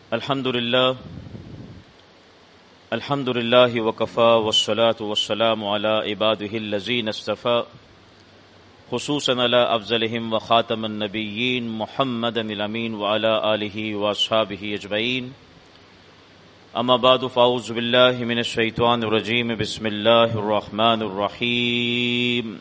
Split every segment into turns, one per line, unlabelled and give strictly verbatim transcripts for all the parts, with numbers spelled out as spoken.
الحمد لله الحمد لله وكفى والصلاة والسلام على عباده الذين اصطفى خصوصا على أفضلهم وخاتم النبيين محمد الأمين وعلى آله وأصحابه أجمعين. أما بعد فأعوذ بالله من الشيطان الرجيم. بسم الله الرحمن الرحيم.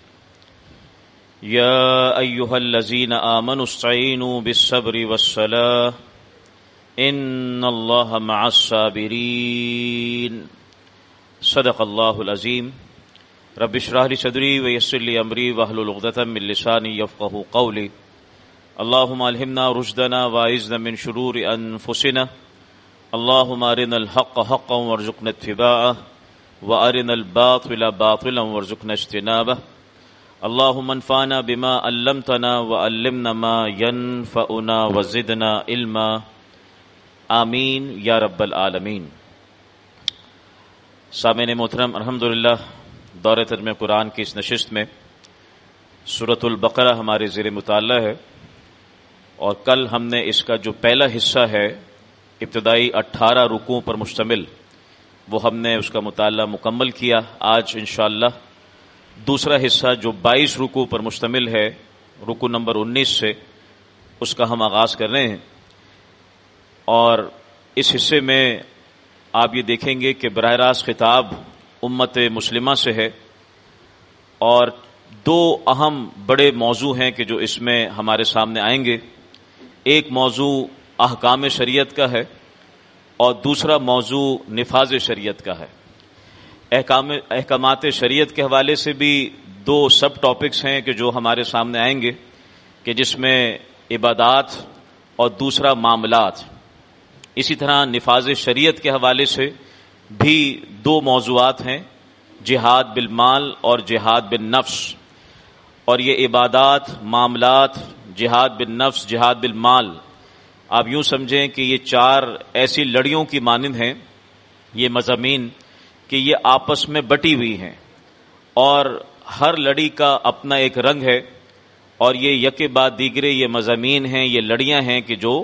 يا أيها الذين آمنوا استعينوا بالصبر والصلاة ان اللہ مع الصابرین. صدق اللہ العظیم. رب اشرح لي صدری ويسر لي امری واحلل عقدۃ من لسانی یفقهوا قولی. اللهم الہمنا رشدنا واعذنا من شرور انفسنا. اللهم ارنا الحق حقا وارزقنا اتباعه وارنا الباطل باطلا وارزقنا اجتنابه. اللهم انفعنا بما علمتنا وعلمنا ما ينفعنا وزدنا علما. آمین یا رب العالمین. سامعین محترم، الحمدللہ دور ترجمہ قرآن کی اس نشست میں سورۃ البقرہ ہمارے زیر مطالعہ ہے، اور کل ہم نے اس کا جو پہلا حصہ ہے ابتدائی اٹھارہ رکوعوں پر مشتمل، وہ ہم نے اس کا مطالعہ مکمل کیا. آج انشاءاللہ دوسرا حصہ جو بائیس رکوع پر مشتمل ہے، رکوع نمبر انیس سے، اس کا ہم آغاز کر رہے ہیں. اور اس حصے میں آپ یہ دیکھیں گے کہ براہ راست خطاب امت مسلمہ سے ہے، اور دو اہم بڑے موضوع ہیں کہ جو اس میں ہمارے سامنے آئیں گے. ایک موضوع احکام شریعت کا ہے اور دوسرا موضوع نفاذ شریعت کا ہے. احکام احکامات شریعت کے حوالے سے بھی دو سب ٹاپکس ہیں کہ جو ہمارے سامنے آئیں گے، کہ جس میں عبادات اور دوسرا معاملات. اسی طرح نفاذ شریعت کے حوالے سے بھی دو موضوعات ہیں، جہاد بالمال اور جہاد بالنفس. اور یہ عبادات، معاملات، جہاد بالنفس، جہاد بالمال، آپ یوں سمجھیں کہ یہ چار ایسی لڑیوں کی مانند ہیں یہ مضامین، کہ یہ آپس میں بٹی ہوئی ہیں، اور ہر لڑی کا اپنا ایک رنگ ہے، اور یہ یکے بعد دیگرے یہ مضامین ہیں، یہ لڑیاں ہیں کہ جو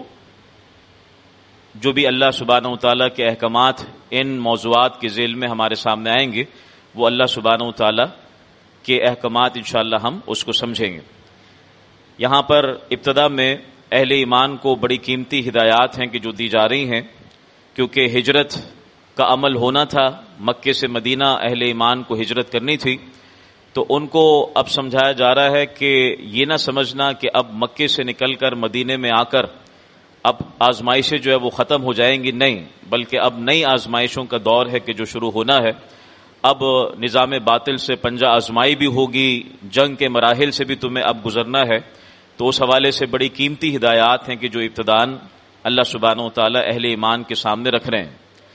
جو بھی اللہ سبحانہ وتعالیٰ کے احکامات ان موضوعات کے ذیل میں ہمارے سامنے آئیں گے، وہ اللہ سبحانہ وتعالیٰ کے احکامات انشاءاللہ ہم اس کو سمجھیں گے. یہاں پر ابتدا میں اہل ایمان کو بڑی قیمتی ہدایات ہیں کہ جو دی جا رہی ہیں، کیونکہ ہجرت کا عمل ہونا تھا، مکے سے مدینہ اہل ایمان کو ہجرت کرنی تھی. تو ان کو اب سمجھایا جا رہا ہے کہ یہ نہ سمجھنا کہ اب مکے سے نکل کر مدینے میں آ کر اب آزمائشیں جو ہے وہ ختم ہو جائیں گی، نہیں، بلکہ اب نئی آزمائشوں کا دور ہے کہ جو شروع ہونا ہے. اب نظام باطل سے پنجہ آزمائی بھی ہوگی، جنگ کے مراحل سے بھی تمہیں اب گزرنا ہے. تو اس حوالے سے بڑی قیمتی ہدایات ہیں کہ جو ابتداً اللہ سبحانہ وتعالی اہل ایمان کے سامنے رکھ رہے ہیں.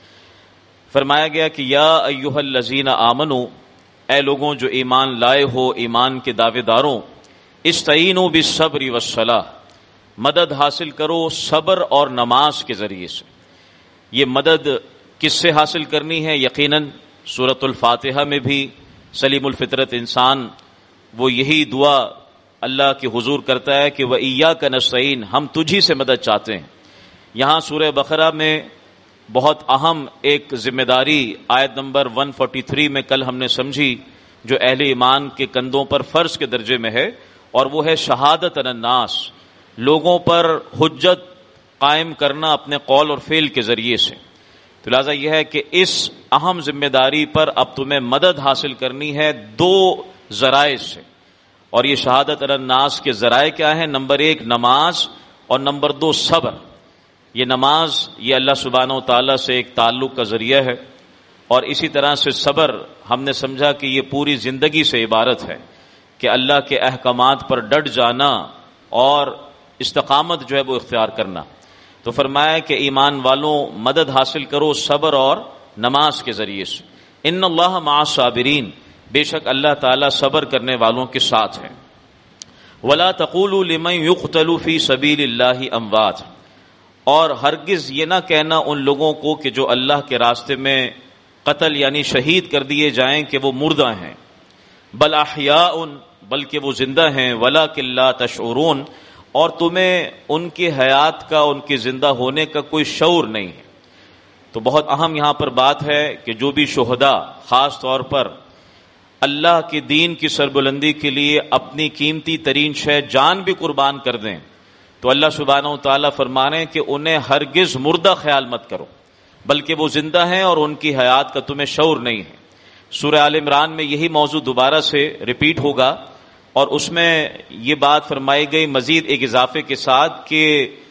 فرمایا گیا کہ یا ایھا الذین آمنو، اے لوگوں جو ایمان لائے ہو، ایمان کے دعوے داروں، استعینوا بالصبر والصلاۃ، مدد حاصل کرو صبر اور نماز کے ذریعے سے. یہ مدد کس سے حاصل کرنی ہے؟ یقیناً سورۃ الفاتحہ میں بھی سلیم الفطرت انسان وہ یہی دعا اللہ کے حضور کرتا ہے کہ وَإِيَّاكَ نَسْتَعِينُ، ہم تجھی سے مدد چاہتے ہیں. یہاں سورہ بقرہ میں بہت اہم ایک ذمہ داری آیت نمبر ایک سو تینتالیس میں کل ہم نے سمجھی، جو اہل ایمان کے کندھوں پر فرض کے درجے میں ہے، اور وہ ہے شہادت علی الناس، لوگوں پر حجت قائم کرنا اپنے قول اور فعل کے ذریعے سے. تو لہٰذا یہ ہے کہ اس اہم ذمہ داری پر اب تمہیں مدد حاصل کرنی ہے دو ذرائع سے. اور یہ شہادت علی الناس کے ذرائع کیا ہیں؟ نمبر ایک نماز، اور نمبر دو صبر. یہ نماز یہ اللہ سبحانہ و تعالیٰ سے ایک تعلق کا ذریعہ ہے، اور اسی طرح سے صبر ہم نے سمجھا کہ یہ پوری زندگی سے عبارت ہے، کہ اللہ کے احکامات پر ڈٹ جانا اور استقامت جو ہے وہ اختیار کرنا. تو فرمایا کہ ایمان والوں مدد حاصل کرو صبر اور نماز کے ذریعے سے. ان اللہ مع الصابرین، بے شک اللہ تعالیٰ صبر کرنے والوں کے ساتھ ہے. ولا تقولوا لمن يقتل في سبيل الله اموات، اور ہرگز یہ نہ کہنا ان لوگوں کو کہ جو اللہ کے راستے میں قتل یعنی شہید کر دیے جائیں کہ وہ مردہ ہیں. بل احیاء، بلکہ وہ زندہ ہیں. ولکن لا تشعرون، اور تمہیں ان کی حیات کا، ان کے زندہ ہونے کا کوئی شعور نہیں ہے۔ تو بہت اہم یہاں پر بات ہے کہ جو بھی شہداء خاص طور پر اللہ کے دین کی سربلندی کے لیے اپنی قیمتی ترین شے جان بھی قربان کر دیں، تو اللہ سبحانہ و تعالیٰ فرما رہے ہیں کہ انہیں ہرگز مردہ خیال مت کرو، بلکہ وہ زندہ ہیں اور ان کی حیات کا تمہیں شعور نہیں ہے۔ سورہ آل عمران میں یہی موضوع دوبارہ سے ریپیٹ ہوگا، اور اس میں یہ بات فرمائی گئی مزید ایک اضافے کے ساتھ کہ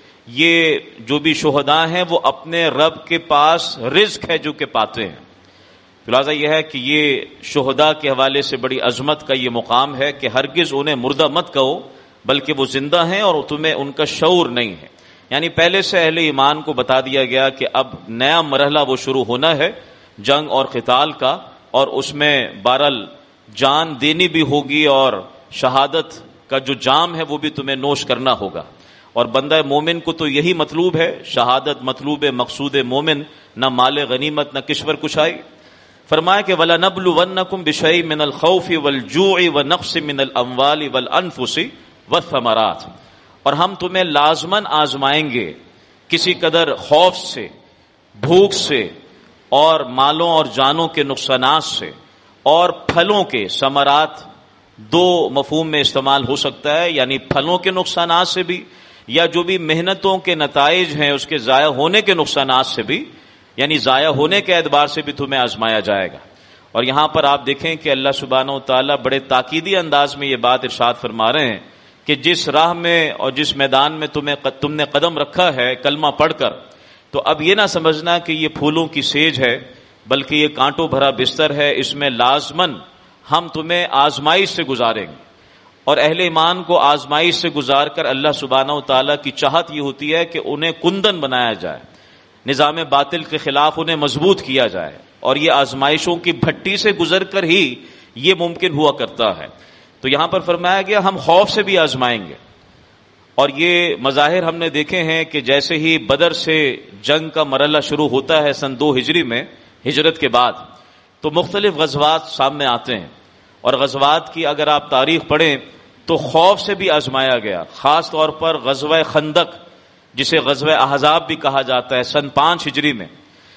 یہ جو بھی شہداء ہیں وہ اپنے رب کے پاس رزق ہے جو کہ پاتے ہیں۔ خلاصہ یہ ہے کہ یہ شہداء کے حوالے سے بڑی عظمت کا یہ مقام ہے کہ ہرگز انہیں مردہ مت کہو، بلکہ وہ زندہ ہیں اور تمہیں ان کا شعور نہیں ہے۔ یعنی پہلے سے اہل ایمان کو بتا دیا گیا کہ اب نیا مرحلہ وہ شروع ہونا ہے جنگ اور قتال کا، اور اس میں بہرحال جان دینی بھی ہوگی اور شہادت کا جو جام ہے وہ بھی تمہیں نوش کرنا ہوگا۔ اور بندہ مومن کو تو یہی مطلوب ہے، شہادت مطلوب مقصود مومن، نہ مال غنیمت نہ کشور کشائی۔ فرمایا کہ وَلَنَبْلُوَنَّكُمْ بِشَيْءٍ مِّنَ الْخَوْفِ وَالْجُوعِ وَنَقْصٍ مِّنَ الْأَمْوَالِ وَالْأَنفُسِ وَالثَّمَرَاتِ، اور ہم تمہیں لازماً آزمائیں گے کسی قدر خوف سے، بھوک سے، اور مالوں اور جانوں کے نقصانات سے، اور پھلوں کے ثمرات دو مفہوم میں استعمال ہو سکتا ہے، یعنی پھلوں کے نقصانات سے بھی، یا جو بھی محنتوں کے نتائج ہیں اس کے ضائع ہونے کے نقصانات سے بھی، یعنی ضائع ہونے کے اعتبار سے بھی تمہیں آزمایا جائے گا۔ اور یہاں پر آپ دیکھیں کہ اللہ سبحانہ و تعالیٰ بڑے تاکیدی انداز میں یہ بات ارشاد فرما رہے ہیں کہ جس راہ میں اور جس میدان میں تمہیں تم نے قدم رکھا ہے کلمہ پڑھ کر، تو اب یہ نہ سمجھنا کہ یہ پھولوں کی سیج ہے، بلکہ یہ کانٹوں بھرا بستر ہے، اس میں لازماً ہم تمہیں آزمائش سے گزاریں گے۔ اور اہل ایمان کو آزمائش سے گزار کر اللہ سبحانہ و تعالیٰ کی چاہت یہ ہوتی ہے کہ انہیں کندن بنایا جائے، نظام باطل کے خلاف انہیں مضبوط کیا جائے، اور یہ آزمائشوں کی بھٹی سے گزر کر ہی یہ ممکن ہوا کرتا ہے۔ تو یہاں پر فرمایا گیا ہم خوف سے بھی آزمائیں گے، اور یہ مظاہر ہم نے دیکھے ہیں کہ جیسے ہی بدر سے جنگ کا مرحلہ شروع ہوتا ہے سن دو ہجری میں ہجرت کے بعد، تو مختلف غزوات سامنے آتے ہیں، اور غزوات کی اگر آپ تاریخ پڑھیں تو خوف سے بھی آزمایا گیا، خاص طور پر غزوہ خندق جسے غزوہ احزاب بھی کہا جاتا ہے سن پانچ ہجری میں،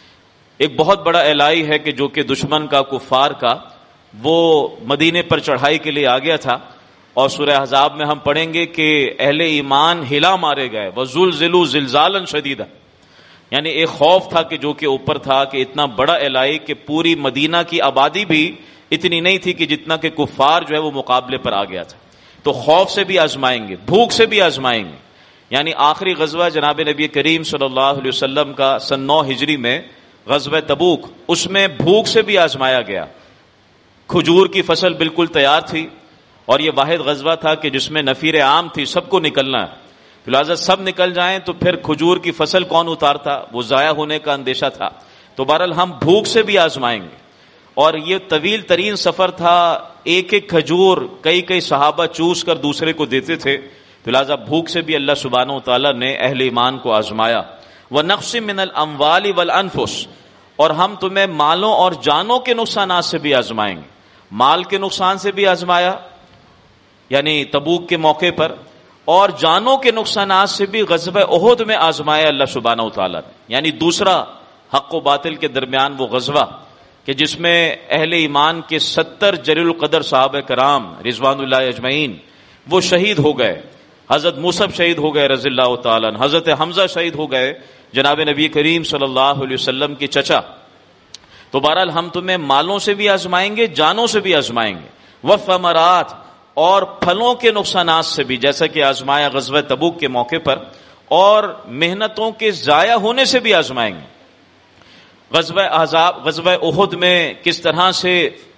ایک بہت بڑا اعلائی ہے کہ جو کہ دشمن کا، کفار کا، وہ مدینے پر چڑھائی کے لیے آ گیا تھا، اور سورہ احزاب میں ہم پڑھیں گے کہ اہل ایمان ہلا مارے گئے، وَزُلْزِلُوا زِلْزَالًا شَدِيدًا، یعنی ایک خوف تھا کہ جو کہ اوپر تھا کہ اتنا بڑا اعلائی کہ پوری مدینہ کی آبادی بھی اتنی نہیں تھی کہ جتنا کہ کفار جو ہے وہ مقابلے پر آ گیا تھا۔ تو خوف سے بھی آزمائیں گے، بھوک سے بھی آزمائیں گے، یعنی آخری غزوہ جناب نبی کریم صلی اللہ علیہ وسلم کا سن نو ہجری میں غزوہ تبوک، اس میں بھوک سے بھی آزمایا گیا۔ کھجور کی فصل بالکل تیار تھی، اور یہ واحد غزوہ تھا کہ جس میں نفیر عام تھی، سب کو نکلنا ہے، لہٰذا سب نکل جائیں تو پھر کھجور کی فصل کون اتارتا، وہ ضائع ہونے کا اندیشہ تھا۔ تو بہرحال ہم بھوک سے بھی آزمائیں گے، اور یہ طویل ترین سفر تھا، ایک ایک کھجور کئی کئی صحابہ چوس کر دوسرے کو دیتے تھے، تو لہٰذا بھوک سے بھی اللہ سبحانہ و تعالیٰ نے اہل ایمان کو آزمایا۔ وَنَقْصٍ مِّنَ الْأَمْوَالِ وَالْأَنفُسِ، اور ہم تمہیں مالوں اور جانوں کے نقصانات سے بھی آزمائیں گے۔ مال کے نقصان سے بھی آزمایا یعنی تبوک کے موقع پر، اور جانوں کے نقصانات سے بھی غزوہ احد میں آزمایا اللہ سبحانہ و تعالیٰ نے، یعنی دوسرا حق و باطل کے درمیان وہ غزوہ کہ جس میں اہل ایمان کے ستر جلیل القدر صحابہ کرام رضوان اللہ اجمعین وہ شہید ہو گئے۔ حضرت مصعب شہید ہو گئے رضی اللہ تعالیٰ عنہ، حضرت حمزہ شہید ہو گئے جناب نبی کریم صلی اللہ علیہ وسلم کے چچا۔ تو بہرحال ہم تمہیں مالوں سے بھی آزمائیں گے، جانوں سے بھی آزمائیں گے، وثمرات، اور پھلوں کے نقصانات سے بھی، جیسا کہ آزمایا غزوہ تبوک کے موقع پر، اور محنتوں کے ضائع ہونے سے بھی آزمائیں گے۔ غزوہ احزاب، غزوہ احد میں کس طرح سے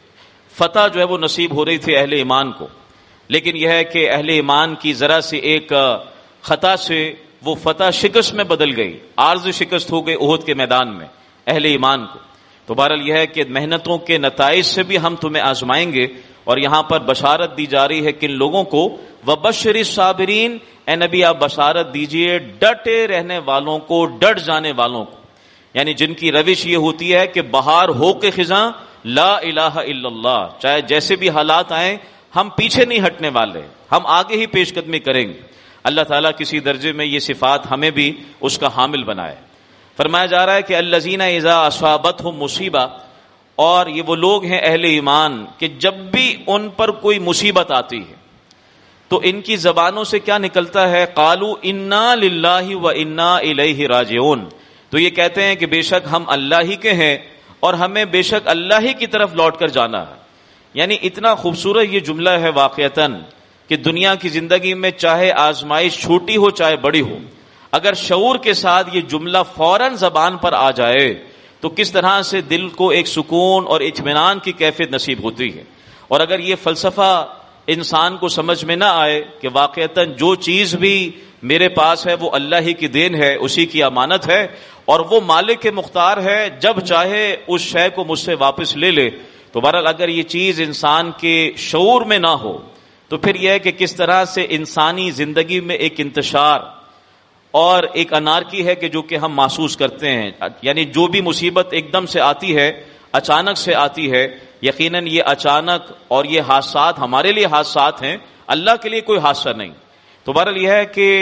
فتح جو ہے وہ نصیب ہو رہی تھی اہل ایمان کو، لیکن یہ ہے کہ اہل ایمان کی ذرا سی ایک خطا سے وہ فتح شکست میں بدل گئی، عارض شکست ہو گئی احد کے میدان میں اہل ایمان کو۔ تو بہرحال یہ ہے کہ محنتوں کے نتائج سے بھی ہم تمہیں آزمائیں گے، اور یہاں پر بشارت دی جا رہی ہے کن لوگوں کو، وَبَشِّرِ الصَّابِرِينَ، اے نبی آپ بشارت دیجئے ڈٹے رہنے والوں کو، ڈٹ جانے والوں کو، یعنی جن کی روش یہ ہوتی ہے کہ بہار ہو کے خزاں لا الہ الا اللہ، چاہے جیسے بھی حالات آئیں ہم پیچھے نہیں ہٹنے والے، ہم آگے ہی پیش قدمی کریں گے۔ اللہ تعالیٰ کسی درجے میں یہ صفات ہمیں بھی اس کا حامل بنائے۔ فرمایا جا رہا ہے کہ الذین اذا اصابتہم مصیبہ، اور یہ وہ لوگ ہیں اہل ایمان کہ جب بھی ان پر کوئی مصیبت آتی ہے تو ان کی زبانوں سے کیا نکلتا ہے؟ قالوا انا للہ و انا الیہ راجعون، تو یہ کہتے ہیں کہ بے شک ہم اللہ ہی کے ہیں اور ہمیں بے شک اللہ ہی کی طرف لوٹ کر جانا ہے۔ یعنی اتنا خوبصورت یہ جملہ ہے واقعتاً کہ دنیا کی زندگی میں چاہے آزمائش چھوٹی ہو چاہے بڑی ہو، اگر شعور کے ساتھ یہ جملہ فوراً زبان پر آ جائے تو کس طرح سے دل کو ایک سکون اور اطمینان کی کیفیت نصیب ہوتی ہے۔ اور اگر یہ فلسفہ انسان کو سمجھ میں نہ آئے کہ واقعتاً جو چیز بھی میرے پاس ہے وہ اللہ ہی کی دین ہے، اسی کی امانت ہے، اور وہ مالک مختار ہے، جب چاہے اس شے کو مجھ سے واپس لے لے، تو بہرحال اگر یہ چیز انسان کے شعور میں نہ ہو تو پھر یہ ہے کہ کس طرح سے انسانی زندگی میں ایک انتشار اور ایک انارکی ہے کہ جو کہ ہم محسوس کرتے ہیں۔ یعنی جو بھی مصیبت ایک دم سے آتی ہے، اچانک سے آتی ہے، یقیناً یہ اچانک اور یہ حادثات ہمارے لیے حادثات ہیں، اللہ کے لیے کوئی حادثہ نہیں۔ تو بہرحال یہ ہے کہ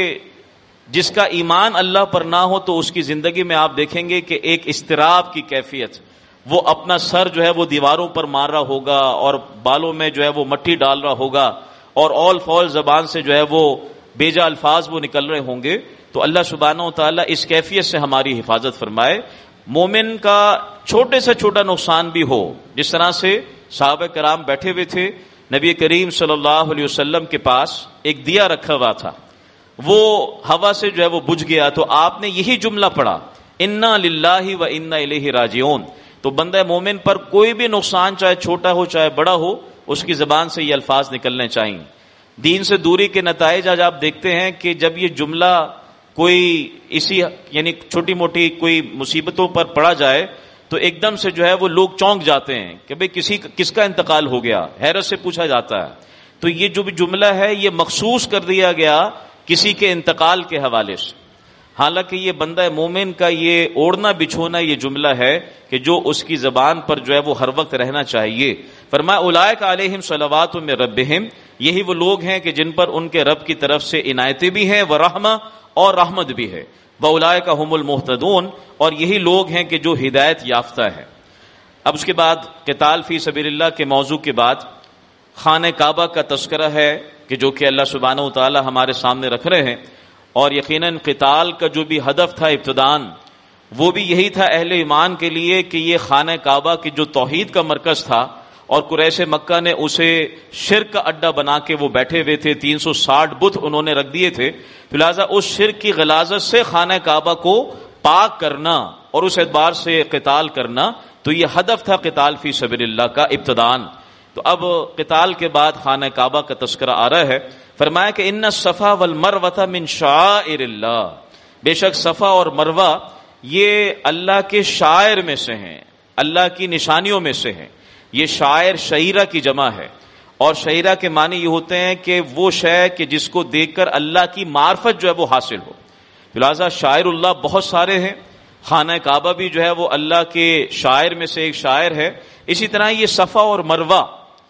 جس کا ایمان اللہ پر نہ ہو تو اس کی زندگی میں آپ دیکھیں گے کہ ایک اضطراب کی کیفیت، وہ اپنا سر جو ہے وہ دیواروں پر مار رہا ہوگا اور بالوں میں جو ہے وہ مٹی ڈال رہا ہوگا اور اول فول زبان سے جو ہے وہ بیجا الفاظ وہ نکل رہے ہوں گے۔ تو اللہ سبحانہ و تعالیٰ اس کیفیت سے ہماری حفاظت فرمائے۔ مومن کا چھوٹے سے چھوٹا نقصان بھی ہو، جس طرح سے صحابہ کرام بیٹھے ہوئے تھے، نبی کریم صلی اللہ علیہ وسلم کے پاس ایک دیا رکھا ہوا تھا، وہ ہوا سے جو ہے وہ بجھ گیا، تو آپ نے یہی جملہ پڑھا، انا للہ و انا الیہ راجعون۔ تو بندہ مومن پر کوئی بھی نقصان چاہے چھوٹا ہو چاہے بڑا ہو، اس کی زبان سے یہ الفاظ نکلنے چاہیے۔ دین سے دوری کے نتائج آج آپ دیکھتے ہیں کہ جب یہ جملہ کوئی اسی یعنی چھوٹی موٹی کوئی مصیبتوں پر پڑا جائے تو ایک دم سے جو ہے وہ لوگ چونک جاتے ہیں کہ بھئی کسی کس کا انتقال ہو گیا، حیرت سے پوچھا جاتا ہے۔ تو یہ جو بھی جملہ ہے یہ مخصوص کر دیا گیا کسی کے انتقال کے حوالے سے، حالانکہ یہ بندہ مومن کا یہ اوڑھنا بچھونا یہ جملہ ہے کہ جو اس کی زبان پر جو ہے وہ ہر وقت رہنا چاہیے۔ فرمایا اولئک علیہم صلوات من ربہم، یہی وہ لوگ ہیں کہ جن پر ان کے رب کی طرف سے عنایتیں بھی ہیں، ورحمہ اور رحمت بھی ہے، وَأُولَٰئِكَ هُمُ الْمُهْتَدُونَ، اور یہی لوگ ہیں کہ جو ہدایت یافتہ ہے۔ اب اس کے بعد قتال فی سبیل اللہ کے موضوع کے بعد خانہ کعبہ کا تذکرہ ہے کہ جو کہ اللہ سبحانہ و تعالی ہمارے سامنے رکھ رہے ہیں، اور یقیناً قتال کا جو بھی ہدف تھا ابتداً وہ بھی یہی تھا اہل ایمان کے لیے کہ یہ خانہ کعبہ کی جو توحید کا مرکز تھا اور قریش مکہ نے اسے شرک کا اڈا بنا کے وہ بیٹھے ہوئے تھے، تین سو ساٹھ بت انہوں نے رکھ دیے تھے، لہٰذا اس شرک کی غلاظت سے خانہ کعبہ کو پاک کرنا اور اس اعتبار سے قتال کرنا، تو یہ ہدف تھا قتال فی سبیل اللہ کا ابتداً۔ تو اب قتال کے بعد خانہ کعبہ کا تذکرہ آ رہا ہے۔ فرمایا کہ ان الصفا والمروہ من شعائر اللہ، بے شک صفا اور مروہ یہ اللہ کے شعائر میں سے ہیں، اللہ کی نشانیوں میں سے ہیں۔ یہ شاعر شعیرہ کی جمع ہے، اور شعیرہ کے معنی یہ ہوتے ہیں کہ وہ شے کہ جس کو دیکھ کر اللہ کی معرفت جو ہے وہ حاصل ہو۔ لہٰذا شاعر اللہ بہت سارے ہیں، خانہ کعبہ بھی جو ہے وہ اللہ کے شاعر میں سے ایک شاعر ہے۔ اسی طرح یہ صفا اور مروہ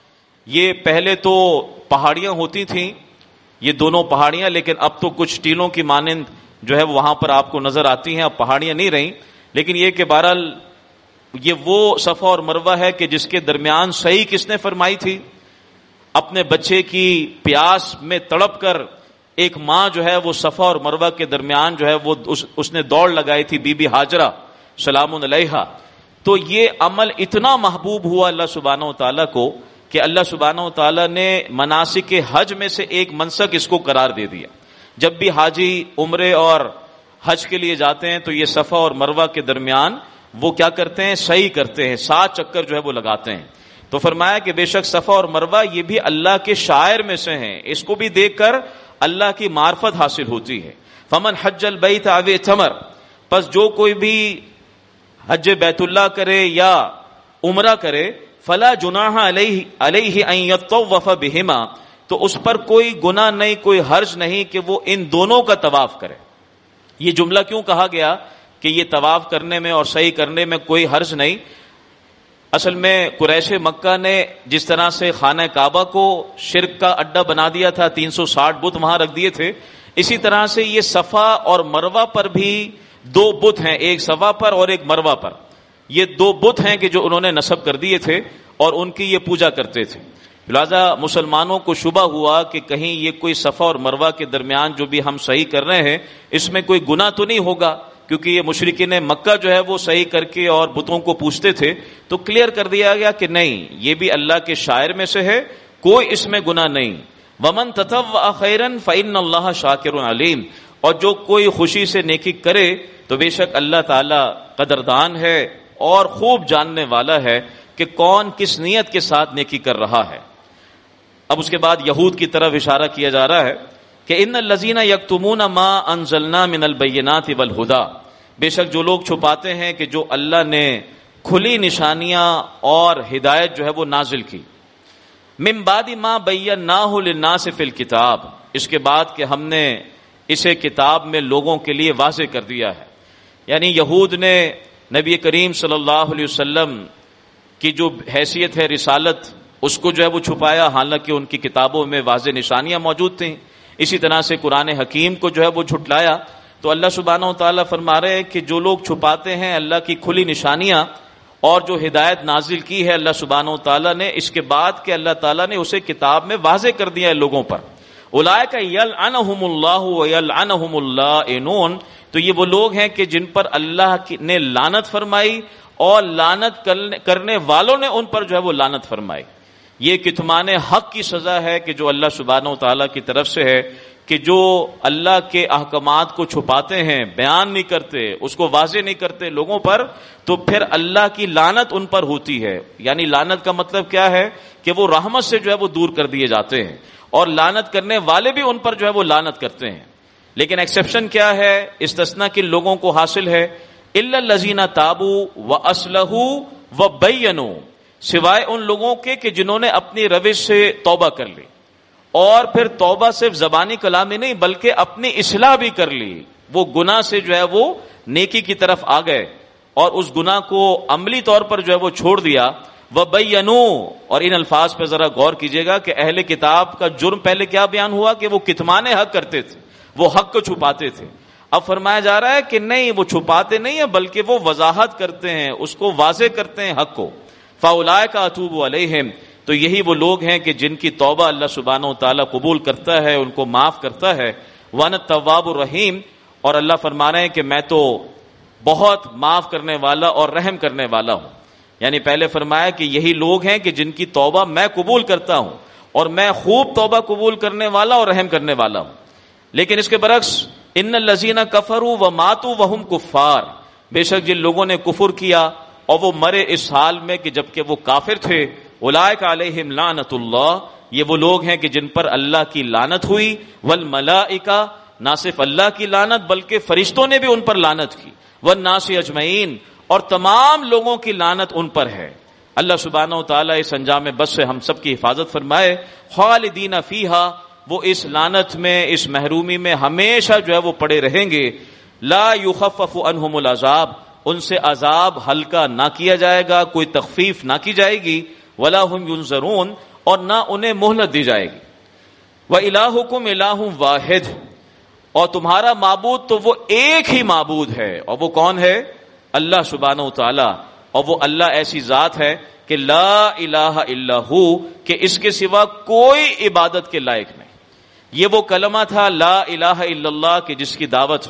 یہ پہلے تو پہاڑیاں ہوتی تھیں، یہ دونوں پہاڑیاں، لیکن اب تو کچھ ٹیلوں کی مانند جو ہے وہاں پر آپ کو نظر آتی ہیں، اب پہاڑیاں نہیں رہیں، لیکن یہ کہ بہرحال یہ وہ صفا اور مروہ ہے کہ جس کے درمیان صحیح کس نے فرمائی تھی؟ اپنے بچے کی پیاس میں تڑپ کر ایک ماں جو ہے وہ صفا اور مروہ کے درمیان جو ہے وہ اس, اس نے دوڑ لگائی تھی، بی بی ہاجرہ سلام علیہا۔ تو یہ عمل اتنا محبوب ہوا اللہ سبحانہ و تعالیٰ کو کہ اللہ سبحانہ و تعالیٰ نے مناسک حج میں سے ایک منسک اس کو قرار دے دیا۔ جب بھی حاجی عمرے اور حج کے لیے جاتے ہیں تو یہ صفا اور مروہ کے درمیان وہ کیا کرتے ہیں؟ صحیح کرتے ہیں، سات چکر جو ہے وہ لگاتے ہیں۔ تو فرمایا کہ بے شک صفا اور مروہ یہ بھی اللہ کے شاعر میں سے ہیں، اس کو بھی دیکھ کر اللہ کی معرفت حاصل ہوتی ہے۔ فمن حج البیت او اعتمر، پس جو کوئی بھی حج بیت اللہ کرے یا عمرہ کرے، فلا جناح علیہ علیہ ان یطوف بہما، تو اس پر کوئی گناہ نہیں، کوئی حرج نہیں کہ وہ ان دونوں کا طواف کرے۔ یہ جملہ کیوں کہا گیا کہ یہ طواف کرنے میں اور صحیح کرنے میں کوئی حرج نہیں؟ اصل میں قریش مکہ نے جس طرح سے خانہ کعبہ کو شرک کا اڈا بنا دیا تھا، تین سو ساٹھ بت وہاں رکھ دیے تھے، اسی طرح سے یہ صفا اور مروہ پر بھی دو بت ہیں، ایک صفا پر اور ایک مروہ پر. یہ دو بت ہیں کہ جو انہوں نے نصب کر دیے تھے اور ان کی یہ پوجا کرتے تھے. لہذا مسلمانوں کو شبہ ہوا کہ کہیں یہ کوئی صفا اور مروہ کے درمیان جو بھی ہم صحیح کر رہے ہیں اس میں کوئی گناہ تو نہیں ہوگا، کیونکہ یہ مشرکین مکہ جو ہے وہ صحیح کر کے اور بتوں کو پوچھتے تھے. تو کلیئر کر دیا گیا کہ نہیں، یہ بھی اللہ کے شاعر میں سے ہے، کوئی اس میں گناہ نہیں. ومن تطوع خیرا فإن اللہ شاکر علیم، اور جو کوئی خوشی سے نیکی کرے تو بے شک اللہ تعالی قدردان ہے اور خوب جاننے والا ہے کہ کون کس نیت کے ساتھ نیکی کر رہا ہے. اب اس کے بعد یہود کی طرف اشارہ کیا جا رہا ہے کہ ان الذین یکتمون ما انزلنا من البینات والہدی، بے شک جو لوگ چھپاتے ہیں کہ جو اللہ نے کھلی نشانیاں اور ہدایت جو ہے وہ نازل کی، من بعد ما بیناہ للناس فی الکتاب، اس کے بعد کہ ہم نے اسے کتاب میں لوگوں کے لیے واضح کر دیا ہے. یعنی یہود نے نبی کریم صلی اللہ علیہ وسلم کی جو حیثیت ہے رسالت، اس کو جو ہے وہ چھپایا، حالانکہ ان کی کتابوں میں واضح نشانیاں موجود تھیں. اسی طرح سے قرآن حکیم کو جو ہے وہ جھٹلایا. تو اللہ سبحانہ و تعالیٰ فرما رہے ہیں کہ جو لوگ چھپاتے ہیں اللہ کی کھلی نشانیاں اور جو ہدایت نازل کی ہے اللہ سبحانہ و تعالیٰ نے، اس کے بعد کہ اللہ تعالیٰ نے اسے کتاب میں واضح کر دیا ہے لوگوں پر، اولئک یلعنہم اللہ ویلعنہم اللاعنون، تو یہ وہ لوگ ہیں کہ جن پر اللہ نے لعنت فرمائی اور لعنت کرنے والوں نے ان پر جو ہے وہ لعنت فرمائی. یہ کتمان حق کی سزا ہے کہ جو اللہ سبحانہ و تعالیٰ کی طرف سے ہے کہ جو اللہ کے احکامات کو چھپاتے ہیں، بیان نہیں کرتے، اس کو واضح نہیں کرتے لوگوں پر، تو پھر اللہ کی لعنت ان پر ہوتی ہے. یعنی لعنت کا مطلب کیا ہے کہ وہ رحمت سے جو ہے وہ دور کر دیے جاتے ہیں، اور لعنت کرنے والے بھی ان پر جو ہے وہ لعنت کرتے ہیں. لیکن ایکسیپشن کیا ہے، استثناء کن لوگوں کو حاصل ہے، الا الذین تابوا واصلحوا وبینوا، سوائے ان لوگوں کے کہ جنہوں نے اپنی روش سے توبہ کر لی، اور پھر توبہ صرف زبانی کلامی نہیں بلکہ اپنی اصلاح بھی کر لی، وہ گناہ سے جو ہے وہ نیکی کی طرف آ گئے اور اس گناہ کو عملی طور پر جو ہے وہ چھوڑ دیا. وَبَيَّنُوا، اور ان الفاظ پہ ذرا غور کیجئے گا کہ اہل کتاب کا جرم پہلے کیا بیان ہوا کہ وہ کتمان حق کرتے تھے، وہ حق کو چھپاتے تھے. اب فرمایا جا رہا ہے کہ نہیں، وہ چھپاتے نہیں ہیں بلکہ وہ وضاحت کرتے ہیں، اس کو واضح کرتے ہیں حق کو. فَأُولَٰئِكَ أَتُوبُ عَلَيْهِمْ، تو یہی وہ لوگ ہیں کہ جن کی توبہ اللہ سبحانہ و تعالیٰ قبول کرتا ہے، ان کو معاف کرتا ہے. وَأَنَا التَّوَّابُ الرَّحِيمُ، اور اللہ فرما رہے ہیں کہ میں تو بہت معاف کرنے والا اور رحم کرنے والا ہوں. یعنی پہلے فرمایا کہ یہی لوگ ہیں کہ جن کی توبہ میں قبول کرتا ہوں، اور میں خوب توبہ قبول کرنے والا اور رحم کرنے والا ہوں. لیکن اس کے برعکس ان الذین کفروا وماتوا وهم کفار، بے شک جن لوگوں نے کفر کیا اور وہ مرے اس حال میں کہ جبکہ وہ کافر تھے، اولئک علیہم لعنت اللہ، یہ وہ لوگ ہیں کہ جن پر اللہ کی لعنت ہوئی، والملائکہ، نہ صرف اللہ کی لعنت بلکہ فرشتوں نے بھی ان پر لعنت کی، والناس اجمعین، اور تمام لوگوں کی لعنت ان پر ہے. اللہ سبحانہ و تعالیٰ اس انجام بس سے ہم سب کی حفاظت فرمائے. خالدین فیہا، وہ اس لعنت میں، اس محرومی میں ہمیشہ جو ہے وہ پڑے رہیں گے. لا یخفف عنہم العذاب، ان سے عذاب ہلکا نہ کیا جائے گا، کوئی تخفیف نہ کی جائے گی. ولا ہم ینظرون، اور نہ انہیں مہلت دی جائے گی. وَإِلَٰهُكُمْ إِلَٰهٌ وَاحِدٌ، اور تمہارا معبود تو وہ ایک ہی معبود ہے، اور وہ کون ہے؟ اللہ سبحانہ و تعالی. اور وہ اللہ ایسی ذات ہے کہ لا الہ الا ہو، کہ اس کے سوا کوئی عبادت کے لائق نہیں. یہ وہ کلمہ تھا لا الہ الا اللہ کہ جس کی دعوت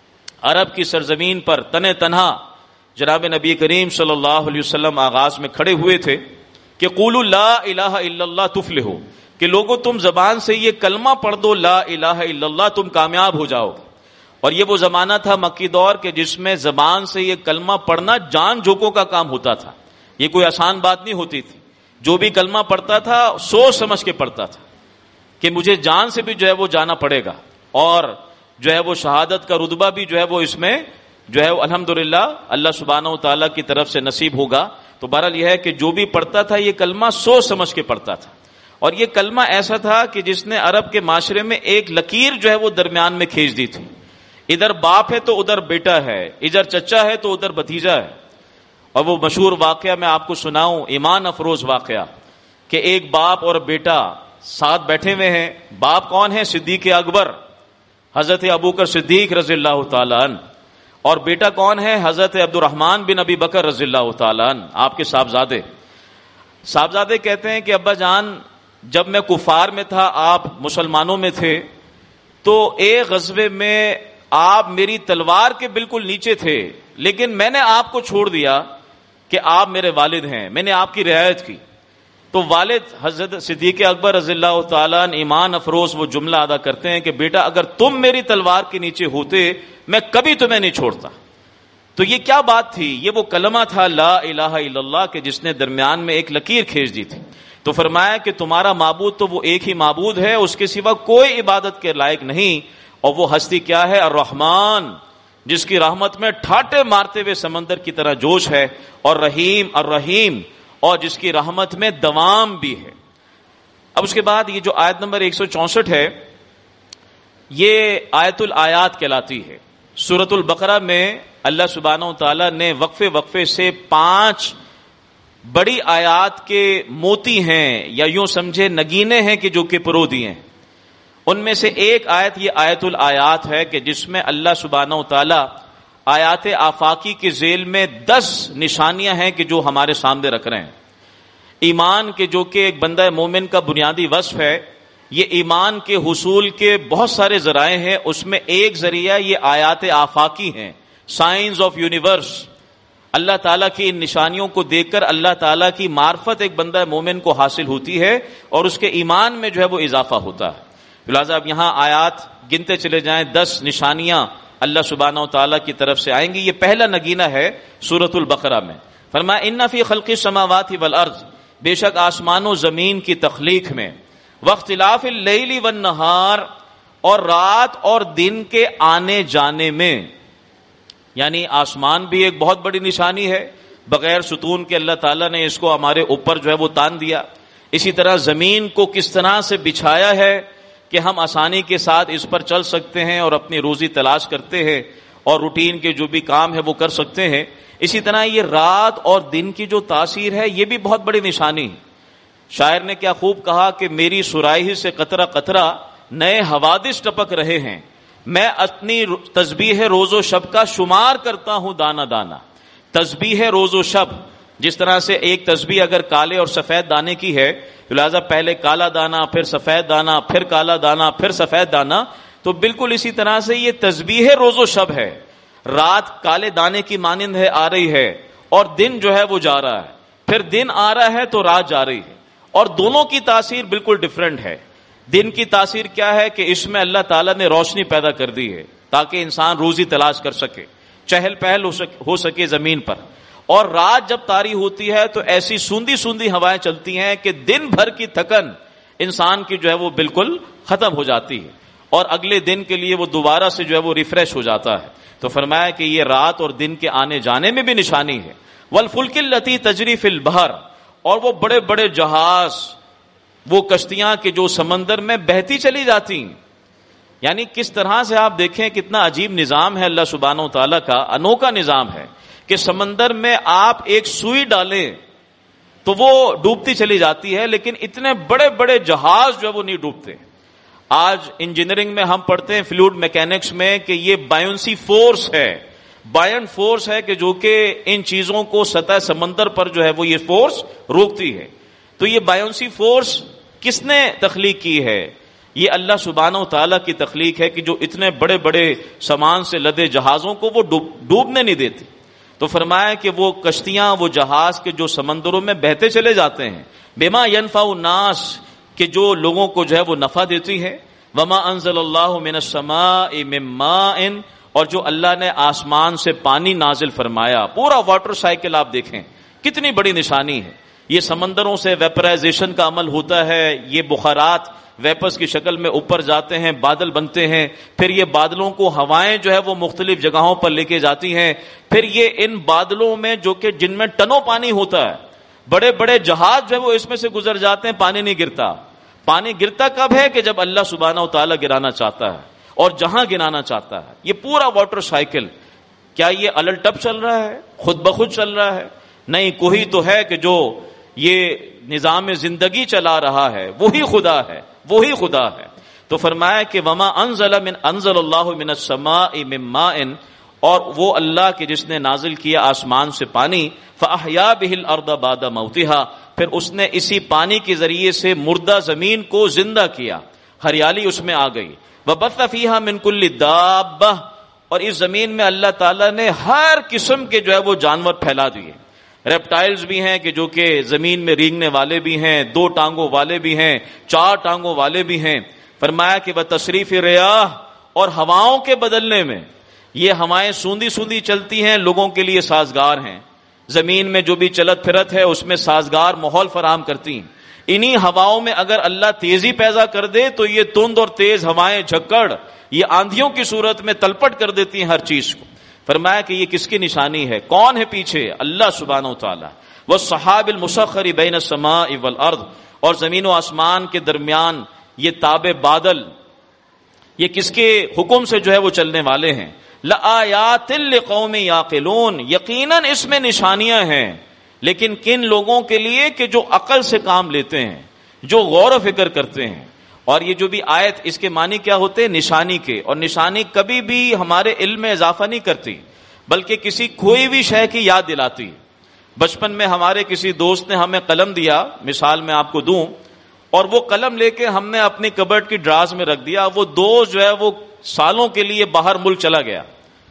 عرب کی سرزمین پر تنہ تنہا جناب نبی کریم صلی اللہ علیہ وسلم آغاز میں کھڑے ہوئے تھے کہ قولوا لا الہ الا اللہ تفلحوا، کہ لوگوں تم زبان سے یہ کلمہ پڑھ دو لا الہ الا اللہ، تم کامیاب ہو جاؤ گے. اور یہ وہ زمانہ تھا مکی دور کے جس میں زبان سے یہ کلمہ پڑھنا جان جھوکوں کا کام ہوتا تھا. یہ کوئی آسان بات نہیں ہوتی تھی. جو بھی کلمہ پڑھتا تھا سوچ سمجھ کے پڑھتا تھا کہ مجھے جان سے بھی جو ہے وہ جانا پڑے گا، اور جو ہے وہ شہادت کا رتبہ بھی جو ہے وہ اس میں جو ہے الحمدللہ اللہ سبحانہ و تعالیٰ کی طرف سے نصیب ہوگا. تو بہرحال یہ ہے کہ جو بھی پڑھتا تھا یہ کلمہ سوچ سمجھ کے پڑھتا تھا. اور یہ کلمہ ایسا تھا کہ جس نے عرب کے معاشرے میں ایک لکیر جو ہے وہ درمیان میں کھینچ دی تھی. ادھر باپ ہے تو ادھر بیٹا ہے، ادھر چچا ہے تو ادھر بھتیجا ہے. اور وہ مشہور واقعہ میں آپ کو سناؤں، ایمان افروز واقعہ، کہ ایک باپ اور بیٹا ساتھ بیٹھے ہوئے ہیں. باپ کون ہے؟ صدیق اکبر. حضرت ابوبکر صدیق رضی اللہ تعالیٰ عنہ، اور بیٹا کون ہے؟ حضرت عبد الرحمن بن ابی بکر رضی اللہ تعالیٰ عنہ، آپ کے صاحبزادے۔ صاحبزادے کہتے ہیں کہ ابا جان، جب میں کفار میں تھا، آپ مسلمانوں میں تھے، تو ایک غزوے میں آپ میری تلوار کے بالکل نیچے تھے، لیکن میں نے آپ کو چھوڑ دیا کہ آپ میرے والد ہیں، میں نے آپ کی رعایت کی۔ تو والد حضرت صدیق اکبر رضی اللہ تعالیٰ عنہ ایمان افروز وہ جملہ ادا کرتے ہیں کہ بیٹا اگر تم میری تلوار کے نیچے ہوتے میں کبھی تمہیں نہیں چھوڑتا۔ تو یہ کیا بات تھی؟ یہ وہ کلمہ تھا لا الہ الا اللہ کہ جس نے درمیان میں ایک لکیر کھینچ دی تھی۔ تو فرمایا کہ تمہارا معبود تو وہ ایک ہی معبود ہے، اس کے سوا کوئی عبادت کے لائق نہیں، اور وہ ہستی کیا ہے؟ الرحمن، جس کی رحمت میں ٹھاٹے مارتے ہوئے سمندر کی طرح جوش ہے، اور رحیم الرحیم، اور جس کی رحمت میں دوام بھی ہے۔ اب اس کے بعد یہ جو آیت نمبر ایک سو چونسٹھ ہے، یہ آیت الآیات کہلاتی ہے۔ سورۃ البقرہ میں اللہ سبحانہ و تعالیٰ نے وقفے وقفے سے پانچ بڑی آیات کے موتی ہیں، یا یوں سمجھے نگینے ہیں کہ جو کہ پرو دیے ہیں۔ ان میں سے ایک آیت یہ آیت الآیات ہے کہ جس میں اللہ سبحانہ و تعالیٰ آیات آفاقی کے ذیل میں دس نشانیاں ہیں کہ جو ہمارے سامنے رکھ رہے ہیں۔ ایمان کے جو کہ ایک بندہ مومن کا بنیادی وصف ہے، یہ ایمان کے حصول کے بہت سارے ذرائع ہیں، اس میں ایک ذریعہ یہ آیات آفاقی ہیں، سائنس آف یونیورس۔ اللہ تعالیٰ کی ان نشانیوں کو دیکھ کر اللہ تعالیٰ کی معرفت ایک بندہ مومن کو حاصل ہوتی ہے، اور اس کے ایمان میں جو ہے وہ اضافہ ہوتا ہے۔ لہٰذا اب یہاں آیات گنتے چلے جائیں، دس نشانیاں اللہ سبحانہ و تعالیٰ کی طرف سے آئیں گی۔ یہ پہلا نگینہ ہے سورۃ البقرہ میں۔ فرمایا ان فی خلق السماوات والارض، بے شک آسمان و زمین کی تخلیق میں، واختلاف اللیل والنہار، اور رات اور دن کے آنے جانے میں، یعنی آسمان بھی ایک بہت بڑی نشانی ہے، بغیر ستون کے اللہ تعالیٰ نے اس کو ہمارے اوپر جو ہے وہ تان دیا۔ اسی طرح زمین کو کس طرح سے بچھایا ہے کہ ہم آسانی کے ساتھ اس پر چل سکتے ہیں اور اپنی روزی تلاش کرتے ہیں، اور روٹین کے جو بھی کام ہے وہ کر سکتے ہیں۔ اسی طرح یہ رات اور دن کی جو تاثیر ہے، یہ بھی بہت بڑی نشانی ہے۔ شاعر نے کیا خوب کہا کہ میری سراہی سے قطرہ قطرہ نئے حوادث ٹپک رہے ہیں، میں اپنی تسبیح روز و شب کا شمار کرتا ہوں دانا دانا۔ تسبیح روز و شب، جس طرح سے ایک تسبیح اگر کالے اور سفید دانے کی ہے، لہذا پہلے کالا دانا، پھر سفید دانا، پھر کالا دانا، پھر سفید دانا، تو بالکل اسی طرح سے یہ تسبیح روز و شب ہے۔ رات کالے دانے کی مانند ہے، آ رہی ہے، اور دن جو ہے وہ جا رہا ہے، پھر دن آ رہا ہے تو رات جا رہی ہے، اور دونوں کی تاثیر بالکل ڈیفرنٹ ہے۔ دن کی تاثیر کیا ہے کہ اس میں اللہ تعالیٰ نے روشنی پیدا کر دی ہے تاکہ انسان روزی تلاش کر سکے، چہل پہل ہو سکے زمین پر۔ اور رات جب طاری ہوتی ہے تو ایسی سوندی سوندی ہوائیں چلتی ہیں کہ دن بھر کی تھکن انسان کی جو ہے وہ بالکل ختم ہو جاتی ہے، اور اگلے دن کے لیے وہ دوبارہ سے جو ہے وہ ریفریش ہو جاتا ہے۔ تو فرمایا کہ یہ رات اور دن کے آنے جانے میں بھی نشانی ہے۔ والفلک التی تجری فی البحر، اور وہ بڑے بڑے جہاز، وہ کشتیاں کہ جو سمندر میں بہتی چلی جاتی ہیں، یعنی کس طرح سے آپ دیکھیں کتنا عجیب نظام ہے اللہ سبحانہ و تعالیٰ کا، انوکھا نظام ہے کہ سمندر میں آپ ایک سوئی ڈالیں تو وہ ڈوبتی چلی جاتی ہے، لیکن اتنے بڑے بڑے جہاز جو ہے وہ نہیں ڈوبتے۔ آج انجینئرنگ میں ہم پڑھتے ہیں فلوئڈ میکینکس میں کہ یہ بائنسی فورس ہے، بائن فورس ہے کہ جو کہ ان چیزوں کو سطح سمندر پر جو ہے وہ یہ فورس روکتی ہے۔ تو یہ بائنسی فورس کس نے تخلیق کی ہے؟ یہ اللہ سبحانہ و تعالیٰ کی تخلیق ہے کہ جو اتنے بڑے بڑے سامان سے لدے جہازوں کو وہ ڈوبنے نہیں دیتی۔ تو فرمایا کہ وہ کشتیاں، وہ جہاز کے جو سمندروں میں بہتے چلے جاتے ہیں، بما ينفع الناس، کہ جو لوگوں کو جو ہے وہ نفع دیتی ہے، وما انزل اللہ من السماء من ماء، اور جو اللہ نے آسمان سے پانی نازل فرمایا۔ پورا واٹر سائیکل آپ دیکھیں کتنی بڑی نشانی ہے۔ یہ سمندروں سے ویپرائزیشن کا عمل ہوتا ہے، یہ بخارات ویپرز کی شکل میں اوپر جاتے ہیں، بادل بنتے ہیں، پھر یہ بادلوں کو ہوائیں جو ہے وہ مختلف جگہوں پر لے کے جاتی ہیں، پھر یہ ان بادلوں میں جو کہ جن میں ٹنوں پانی ہوتا ہے، بڑے بڑے جہاز جو ہے وہ اس میں سے گزر جاتے ہیں، پانی نہیں گرتا۔ پانی گرتا کب ہے؟ کہ جب اللہ سبحانہ و تعالیٰ گرانا چاہتا ہے اور جہاں گرانا چاہتا ہے۔ یہ پورا واٹر سائیکل کیا یہ الل ٹپ چل رہا ہے، خود بخود چل رہا ہے؟ نہیں، کوئی تو ہے کہ جو یہ نظام زندگی چلا رہا ہے، وہی خدا ہے، وہی خدا ہے۔ تو فرمایا کہ وما انزل من انزل اللہ من السماء من ماء، اور وہ اللہ کے جس نے نازل کیا آسمان سے پانی، فاحیا بہ الارض بعد موتها، پھر اس نے اسی پانی کے ذریعے سے مردہ زمین کو زندہ کیا، ہریالی اس میں آ گئی، وبث فیہا من کل دابہ، اور اس زمین میں اللہ تعالیٰ نے ہر قسم کے جو ہے وہ جانور پھیلا دیے، ریپٹائلز بھی ہیں کہ جو کہ زمین میں رینگنے والے بھی ہیں، دو ٹانگوں والے بھی ہیں، چار ٹانگوں والے بھی ہیں۔ فرمایا کہ وہ تصریف ریاح، اور ہواؤں کے بدلنے میں، یہ ہوائیں سوندی سوندی چلتی ہیں، لوگوں کے لیے سازگار ہیں، زمین میں جو بھی چلت پھرت ہے اس میں سازگار ماحول فراہم کرتی ہیں۔ انہی ہواؤں میں اگر اللہ تیزی پیدا کر دے تو یہ تند اور تیز ہوائیں جھکڑ یہ آندھیوں کی صورت میں تلپٹ کر دیتی ہیں ہر چیز کو۔ فرمایا کہ یہ کس کی نشانی ہے، کون ہے پیچھے؟ اللہ سبحانہ و تعالی۔ والسحاب المسخر بین السماء والارض، اور زمین و آسمان کے درمیان یہ تابع بادل، یہ کس کے حکم سے جو ہے وہ چلنے والے ہیں۔ لآیات لقوم یعقلون، یقیناً اس میں نشانیاں ہیں، لیکن کن لوگوں کے لیے کہ جو عقل سے کام لیتے ہیں، جو غور و فکر کرتے ہیں۔ اور یہ جو بھی آیت، اس کے معنی کیا ہوتے ہیں؟ نشانی کے، اور نشانی کبھی بھی ہمارے علم میں اضافہ نہیں کرتی بلکہ کسی کھوئی ہوئی شے کی یاد دلاتی۔ بچپن میں ہمارے کسی دوست نے ہمیں قلم دیا، مثال میں آپ کو دوں، اور وہ قلم لے کے ہم نے اپنی کبرڈ کی ڈراز میں رکھ دیا، وہ دوست جو ہے وہ سالوں کے لیے باہر ملک چلا گیا۔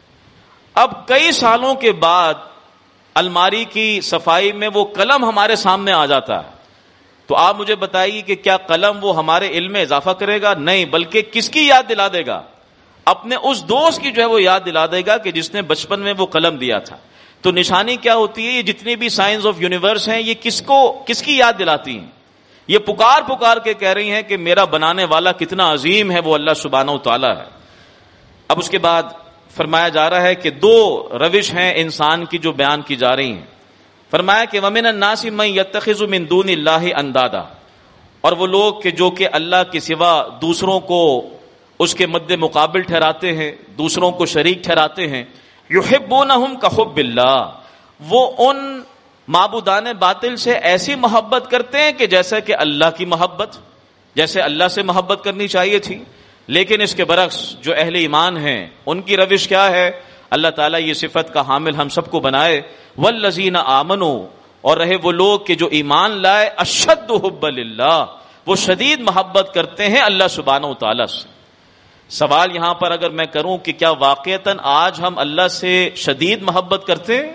اب کئی سالوں کے بعد الماری کی صفائی میں وہ قلم ہمارے سامنے آ جاتا ہے، تو آپ مجھے بتائیے کہ کیا قلم وہ ہمارے علم میں اضافہ کرے گا؟ نہیں، بلکہ کس کی یاد دلا دے گا؟ اپنے اس دوست کی جو ہے وہ یاد دلا دے گا کہ جس نے بچپن میں وہ قلم دیا تھا۔ تو نشانی کیا ہوتی ہے؟ یہ جتنی بھی سائنس آف یونیورس ہیں، یہ کس کو کس کی یاد دلاتی ہیں؟ یہ پکار پکار کے کہہ رہی ہیں کہ میرا بنانے والا کتنا عظیم ہے، وہ اللہ سبحانہ و تعالی ہے۔ اب اس کے بعد فرمایا جا رہا ہے کہ دو روش ہیں انسان کی جو بیان کی جا رہی ہیں۔ فرمایا کہ وَمِنَ النَّاسِ مَن يَتَّخِذُ مِن دُونِ اللَّهِ أَندَادًا، اور وہ لوگ کہ جو کہ اللہ کے سوا دوسروں کو اس کے مد مقابل ٹھہراتے ہیں، دوسروں کو شریک ٹھہراتے ہیں، يُحِبُّونَهُمْ كَحُبِّ اللَّهِ، وہ ان معبودان باطل سے ایسی محبت کرتے ہیں کہ جیسا کہ اللہ کی محبت، جیسے اللہ سے محبت کرنی چاہیے تھی۔ لیکن اس کے برعکس جو اہل ایمان ہیں ان کی روش کیا ہے؟ اللہ تعالیٰ یہ صفت کا حامل ہم سب کو بنائے، والذین آمنوا، اور رہے وہ لوگ کہ جو ایمان لائے، اشد حب للہ، وہ شدید محبت کرتے ہیں اللہ سبحانہ و تعالیٰ سے۔ سوال یہاں پر اگر میں کروں کہ کیا واقعتاً آج ہم اللہ سے شدید محبت کرتے ہیں؟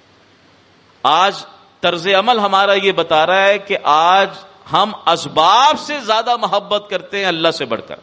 آج طرز عمل ہمارا یہ بتا رہا ہے کہ آج ہم اسباب سے زیادہ محبت کرتے ہیں اللہ سے بڑھ کر۔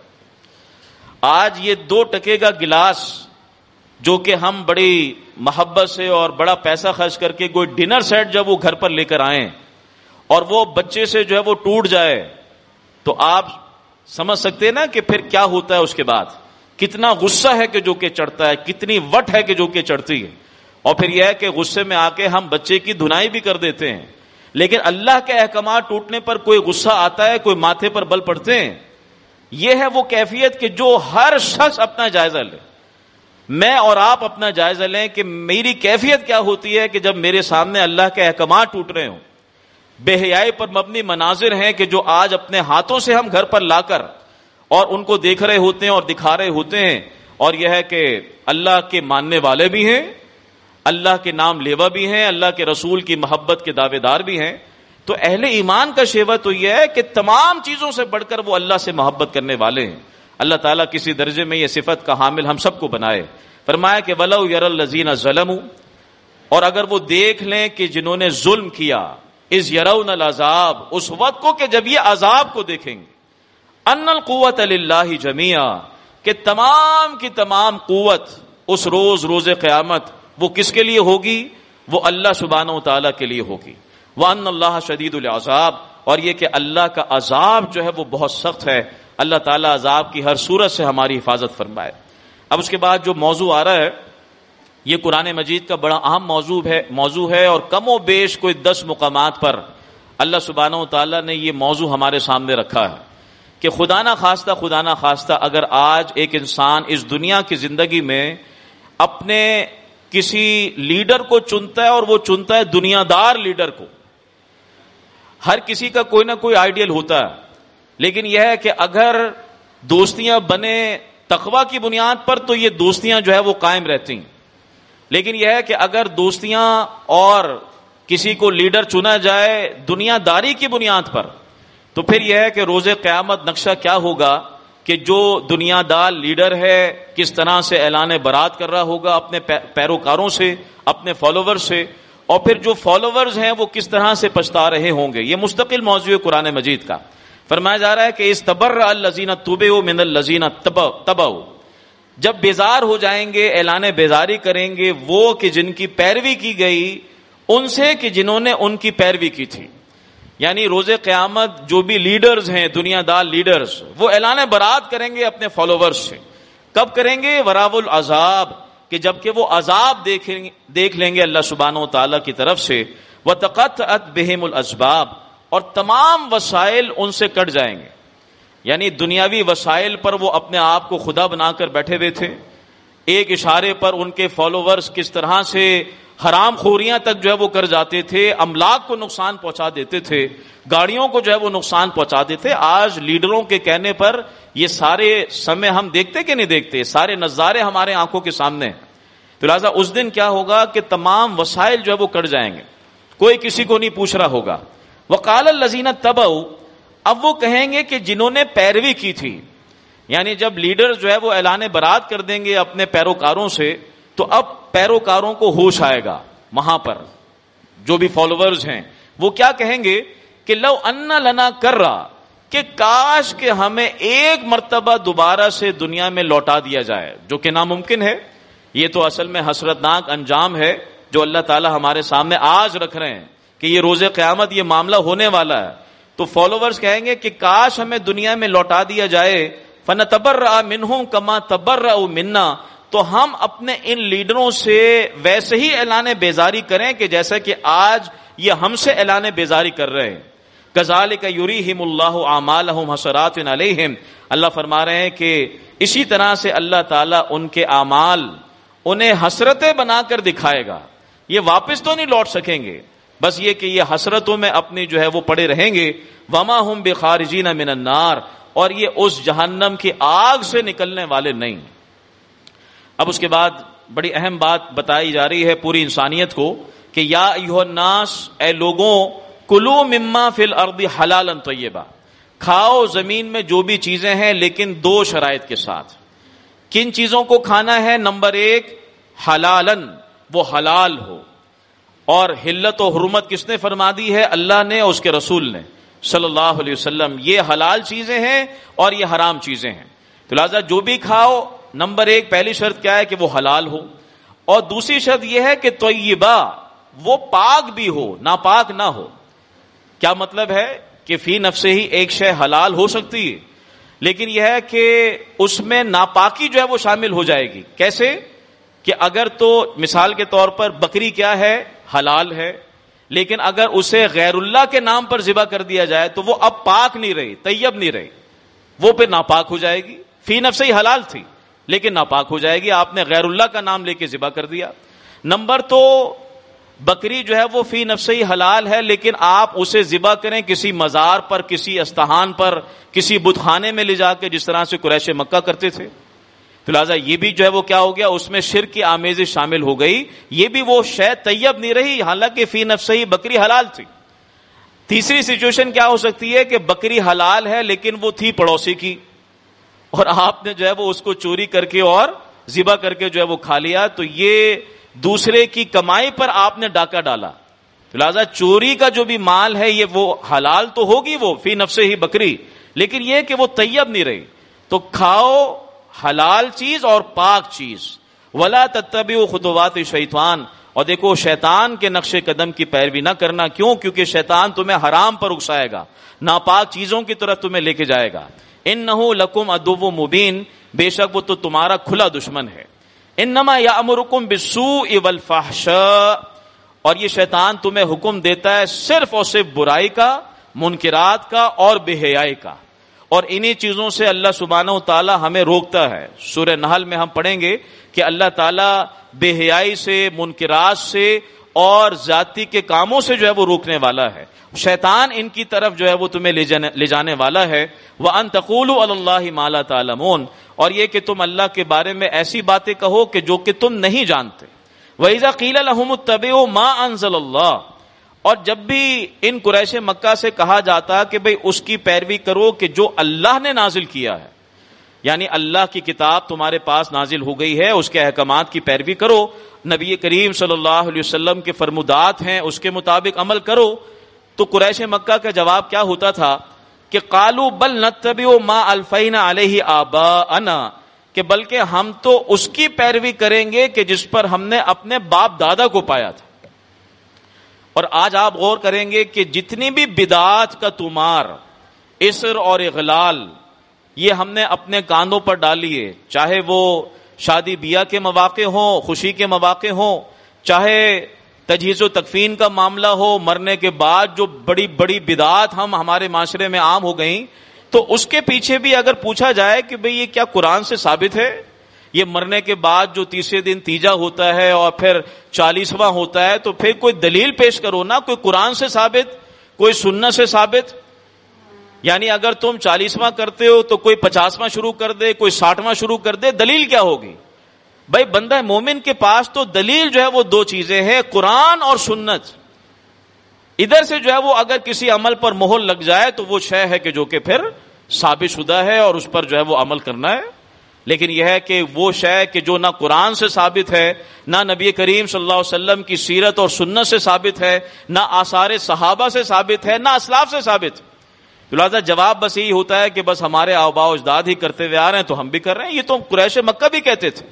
آج یہ دو ٹکے کا گلاس جو کہ ہم بڑی محبت سے اور بڑا پیسہ خرچ کر کے کوئی ڈنر سیٹ جب وہ گھر پر لے کر آئیں اور وہ بچے سے جو ہے وہ ٹوٹ جائے، تو آپ سمجھ سکتے ہیں نا کہ پھر کیا ہوتا ہے اس کے بعد، کتنا غصہ ہے کہ جو کہ چڑھتا ہے، کتنی وٹ ہے کہ جو کہ چڑھتی ہے۔ اور پھر یہ ہے کہ غصے میں آ کے ہم بچے کی دھنائی بھی کر دیتے ہیں۔ لیکن اللہ کے احکامات ٹوٹنے پر کوئی غصہ آتا ہے، کوئی ماتھے پر بل پڑتے ہیں؟ یہ ہے وہ کیفیت کہ جو ہر شخص اپنا جائزہ لے، میں اور آپ اپنا جائزہ لیں کہ میری کیفیت کیا ہوتی ہے کہ جب میرے سامنے اللہ کے احکامات ٹوٹ رہے ہوں، بے حیائی پر مبنی مناظر ہیں کہ جو آج اپنے ہاتھوں سے ہم گھر پر لا کر اور ان کو دیکھ رہے ہوتے ہیں اور دکھا رہے ہوتے ہیں، اور یہ ہے کہ اللہ کے ماننے والے بھی ہیں، اللہ کے نام لیوا بھی ہیں، اللہ کے رسول کی محبت کے دعوے دار بھی ہیں۔ تو اہل ایمان کا شیوا تو یہ ہے کہ تمام چیزوں سے بڑھ کر وہ اللہ سے محبت کرنے والے ہیں۔ اللہ تعالیٰ کسی درجے میں یہ صفت کا حامل ہم سب کو بنائے۔ فرمایا کہ وَلَوْ يَرَى الَّذِينَ ظَلَمُوا، اور اگر وہ دیکھ لیں کہ جنہوں نے ظلم کیا، اِذْ يَرَوْنَ الْعَذَابَ، اس وقت کو کہ جب یہ عذاب کو دیکھیں گے، أَنَّ الْقُوَّةَ لِلَّهِ جَمِيعًا، کہ تمام کی تمام قوت اس روز روز قیامت وہ کس کے لیے ہوگی؟ وہ اللہ سبحانہ و تعالیٰ کے لیے ہوگی۔ وَأَنَّ اللَّهَ شَدِيدُ الْعَذَابِ، اور یہ کہ اللہ کا عذاب جو ہے وہ بہت سخت ہے۔ اللہ تعالیٰ عذاب کی ہر صورت سے ہماری حفاظت فرمائے۔ اب اس کے بعد جو موضوع آ رہا ہے یہ قرآن مجید کا بڑا اہم موضوع ہے موضوع ہے اور کم و بیش کوئی دس مقامات پر اللہ سبحانہ و تعالیٰ نے یہ موضوع ہمارے سامنے رکھا ہے کہ خدا نہ خواستہ خدا نہ خواستہ اگر آج ایک انسان اس دنیا کی زندگی میں اپنے کسی لیڈر کو چنتا ہے، اور وہ چنتا ہے دنیا دار لیڈر کو، ہر کسی کا کوئی نہ کوئی آئیڈیل ہوتا ہے، لیکن یہ ہے کہ اگر دوستیاں بنے تقویٰ کی بنیاد پر تو یہ دوستیاں جو ہے وہ قائم رہتی ہیں، لیکن یہ ہے کہ اگر دوستیاں اور کسی کو لیڈر چنا جائے دنیا داری کی بنیاد پر، تو پھر یہ ہے کہ روز قیامت نقشہ کیا ہوگا کہ جو دنیا دار لیڈر ہے کس طرح سے اعلان برات کر رہا ہوگا اپنے پیروکاروں سے، اپنے فالوور سے، اور پھر جو فالوورز ہیں وہ کس طرح سے پچھتا رہے ہوں گے۔ یہ مستقل موضوع ہے قرآن مجید کا۔ فرمایا جا رہا ہے کہ استبرأ الذین اتبعوا من الذین تبعوا، جب بیزار ہو جائیں گے، اعلان بیزاری کریں گے وہ کہ جن کی پیروی کی گئی ان سے کہ جنہوں نے ان کی پیروی کی تھی۔ یعنی روز قیامت جو بھی لیڈرز ہیں، دنیا دار لیڈرز، وہ اعلان برات کریں گے اپنے فالوورز سے۔ کب کریں گے؟ وراء العذاب، کہ جبکہ وہ عذاب دیکھیں دیکھ لیں گے اللہ سبحانہ و تعالیٰ کی طرف سے۔ وتقطعت بہم الاسباب، اور تمام وسائل ان سے کٹ جائیں گے۔ یعنی دنیاوی وسائل پر وہ اپنے آپ کو خدا بنا کر بیٹھے ہوئے تھے، ایک اشارے پر ان کے فالوورز کس طرح سے حرام خوریاں تک جو ہے وہ کر جاتے تھے، املاک کو نقصان پہنچا دیتے تھے، گاڑیوں کو جو ہے وہ نقصان پہنچا دیتے تھے۔ آج لیڈروں کے کہنے پر یہ سارے سمے ہم دیکھتے کہ نہیں دیکھتے، سارے نظارے ہمارے آنکھوں کے سامنے ہیں۔ تو لہٰذا اس دن کیا ہوگا کہ تمام وسائل جو ہے وہ کٹ جائیں گے، کوئی کسی کو نہیں پوچھ رہا ہوگا۔ وقال الذین اتبعوا، اب وہ کہیں گے کہ جنہوں نے پیروی کی تھی، یعنی جب لیڈر جو ہے وہ اعلان برات کر دیں گے اپنے پیروکاروں سے، تو اب پیروکاروں کو ہوش آئے گا وہاں پر، جو بھی فالوورز ہیں وہ کیا کہیں گے کہ لو ان لنا کرا، کہ کاش کہ ہمیں ایک مرتبہ دوبارہ سے دنیا میں لوٹا دیا جائے، جو کہ ناممکن ہے۔ یہ تو اصل میں حسرتناک انجام ہے جو اللہ تعالی ہمارے سامنے آج رکھ رہے ہیں کہ یہ روز قیامت یہ معاملہ ہونے والا ہے۔ تو فالوورز کہیں گے کہ کاش ہمیں دنیا میں لوٹا دیا جائے، فنتبرأ منہم کما تبرأوا منا، تو ہم اپنے ان لیڈروں سے ویسے ہی اعلان بیزاری کریں کہ جیسا کہ آج یہ ہم سے اعلان بیزاری کر رہے ہیں۔ کذالک یریہم اللہ اعمالہم حسرات علیہم، اللہ فرما رہے ہیں کہ اسی طرح سے اللہ تعالیٰ ان کے اعمال انہیں حسرتیں بنا کر دکھائے گا۔ یہ واپس تو نہیں لوٹ سکیں گے، بس یہ کہ یہ حسرتوں میں اپنی جو ہے وہ پڑے رہیں گے۔ وما ہم بخارجین من النار، اور یہ اس جہنم کی آگ سے نکلنے والے نہیں۔ اب اس کے بعد بڑی اہم بات بتائی جا رہی ہے پوری انسانیت کو کہ یا ایھا الناس، اے لوگوں، کلوا مما فی الارض حلالا طیبا، کھاؤ زمین میں جو بھی چیزیں ہیں لیکن دو شرائط کے ساتھ۔ کن چیزوں کو کھانا ہے؟ نمبر ایک حلالن، وہ حلال ہو، اور حلت و حرمت کس نے فرما دی ہے؟ اللہ نے اور اس کے رسول نے صلی اللہ علیہ وسلم۔ یہ حلال چیزیں ہیں اور یہ حرام چیزیں ہیں، تو لہذا جو بھی کھاؤ، نمبر ایک پہلی شرط کیا ہے کہ وہ حلال ہو، اور دوسری شرط یہ ہے کہ طیبہ، وہ پاک بھی ہو، ناپاک نہ ہو۔ کیا مطلب ہے کہ فی نفسے ہی ایک شے حلال ہو سکتی ہے، لیکن یہ ہے کہ اس میں ناپاکی جو ہے وہ شامل ہو جائے گی۔ کیسے؟ کہ اگر تو مثال کے طور پر بکری کیا ہے؟ حلال ہے، لیکن اگر اسے غیر اللہ کے نام پر ذبح کر دیا جائے تو وہ اب پاک نہیں رہی، طیب نہیں رہی، وہ پھر ناپاک ہو جائے گی۔ فی نفسے ہی حلال تھی لیکن ناپاک ہو جائے گی، آپ نے غیر اللہ کا نام لے کے ذبح کر دیا۔ نمبر تو بکری جو ہے وہ فی نفسے ہی حلال ہے، لیکن آپ اسے ذبح کریں کسی مزار پر، کسی استحان پر، کسی بت خانے میں لے جا کے، جس طرح سے قریش مکہ کرتے تھے، تو لہٰذا یہ بھی جو ہے وہ کیا ہو گیا؟ اس میں شرک کی آمیزش شامل ہو گئی، یہ بھی وہ شے طیب نہیں رہی، حالانکہ فی نفسے ہی بکری حلال تھی۔ تیسری سچویشن کیا ہو سکتی ہے کہ بکری حلال ہے لیکن وہ تھی پڑوسی کی، اور آپ نے جو ہے وہ اس کو چوری کر کے اور ذبح کر کے جو ہے وہ کھا لیا، تو یہ دوسرے کی کمائی پر آپ نے ڈاکہ ڈالا۔ لہذا چوری کا جو بھی مال ہے یہ وہ حلال تو ہوگی، وہ فی نفسے ہی بکری، لیکن یہ کہ وہ طیب نہیں رہی۔ تو کھاؤ حلال چیز اور پاک چیز، ولا تتبعوا خطوات الشیطان، اور دیکھو شیطان کے نقش قدم کی پیروی نہ کرنا۔ کیوں؟ کیونکہ شیطان تمہیں حرام پر اکسائے گا، ناپاک چیزوں کی طرف تمہیں لے کے جائے گا۔ انہ لکم عدو مبین، بے شک وہ تو تمہارا کھلا دشمن ہے۔ انما یامرکم بالسوء والفحشاء، اور یہ شیطان تمہیں حکم دیتا ہے صرف اور صرف برائی کا، منکرات کا اور بے حیائی کا، اور انہی چیزوں سے اللہ سبحانہ و تعالی ہمیں روکتا ہے۔ سورہ نحل میں ہم پڑھیں گے کہ اللہ تعالی بے حیائی سے، منکرات سے اور زیادتی کے کاموں سے جو ہے وہ روکنے والا ہے. شیطان ان کی طرف جو ہے وہ تمہیں لے جانے, لے جانے والا ہے. وَأَن تَقُولُوا عَلَى اللَّهِ مَا لَا تَعْلَمُونَ, اور یہ کہ تم اللہ کے بارے میں ایسی باتیں کہو کہ جو کہ تم نہیں جانتے. وَإِذَا قِيلَ لَهُمُ اتَّبِعُوا مَا أَنزَلَ اللَّهُ, اور جب بھی ان قریش مکہ سے کہا جاتا کہ بھئی اس کی پیروی کرو کہ جو اللہ نے نازل کیا ہے, یعنی اللہ کی کتاب تمہارے پاس نازل ہو گئی ہے, اس کے احکامات کی پیروی کرو, نبی کریم صلی اللہ علیہ وسلم کے فرمودات ہیں اس کے مطابق عمل کرو. تو قریش مکہ کا جواب کیا ہوتا تھا کہ قالوا بل نتبع ما الفینا علیہ آباءنا, کہ بلکہ ہم تو اس کی پیروی کریں گے کہ جس پر ہم نے اپنے باپ دادا کو پایا تھا. اور آج آپ غور کریں گے کہ جتنی بھی بدعات کا تمار, اسر اور اغلال یہ ہم نے اپنے کاندھوں پر ڈالی ہے, چاہے وہ شادی بیاہ کے مواقع ہوں, خوشی کے مواقع ہوں, چاہے تجہیز و تکفین کا معاملہ ہو, مرنے کے بعد جو بڑی بڑی بدعات ہم ہمارے معاشرے میں عام ہو گئیں, تو اس کے پیچھے بھی اگر پوچھا جائے کہ بھئی یہ کیا قرآن سے ثابت ہے؟ یہ مرنے کے بعد جو تیسرے دن تیجا ہوتا ہے اور پھر چالیسواں ہوتا ہے, تو پھر کوئی دلیل پیش کرو نا, کوئی قرآن سے ثابت, کوئی سنت سے ثابت. یعنی اگر تم چالیسواں کرتے ہو تو کوئی پچاسواں شروع کر دے, کوئی ساٹھواں شروع کر دے, دلیل کیا ہوگی؟ بھائی بندہ مومن کے پاس تو دلیل جو ہے وہ دو چیزیں ہیں, قرآن اور سنت. ادھر سے جو ہے وہ اگر کسی عمل پر مہر لگ جائے تو وہ شے ہے کہ جو کہ پھر ثابت شدہ ہے اور اس پر جو ہے وہ عمل کرنا ہے. لیکن یہ ہے کہ وہ شے کہ جو نہ قرآن سے ثابت ہے, نہ نبی کریم صلی اللہ علیہ وسلم کی سیرت اور سنت سے ثابت ہے, نہ آثار صحابہ سے ثابت ہے, نہ اسلاف سے ثابت. لہٰذا جواب بس یہی ہوتا ہے کہ بس ہمارے آباء و اجداد ہی کرتے ہوئے آ رہے ہیں تو ہم بھی کر رہے ہیں. یہ تو قریش مکہ بھی کہتے تھے.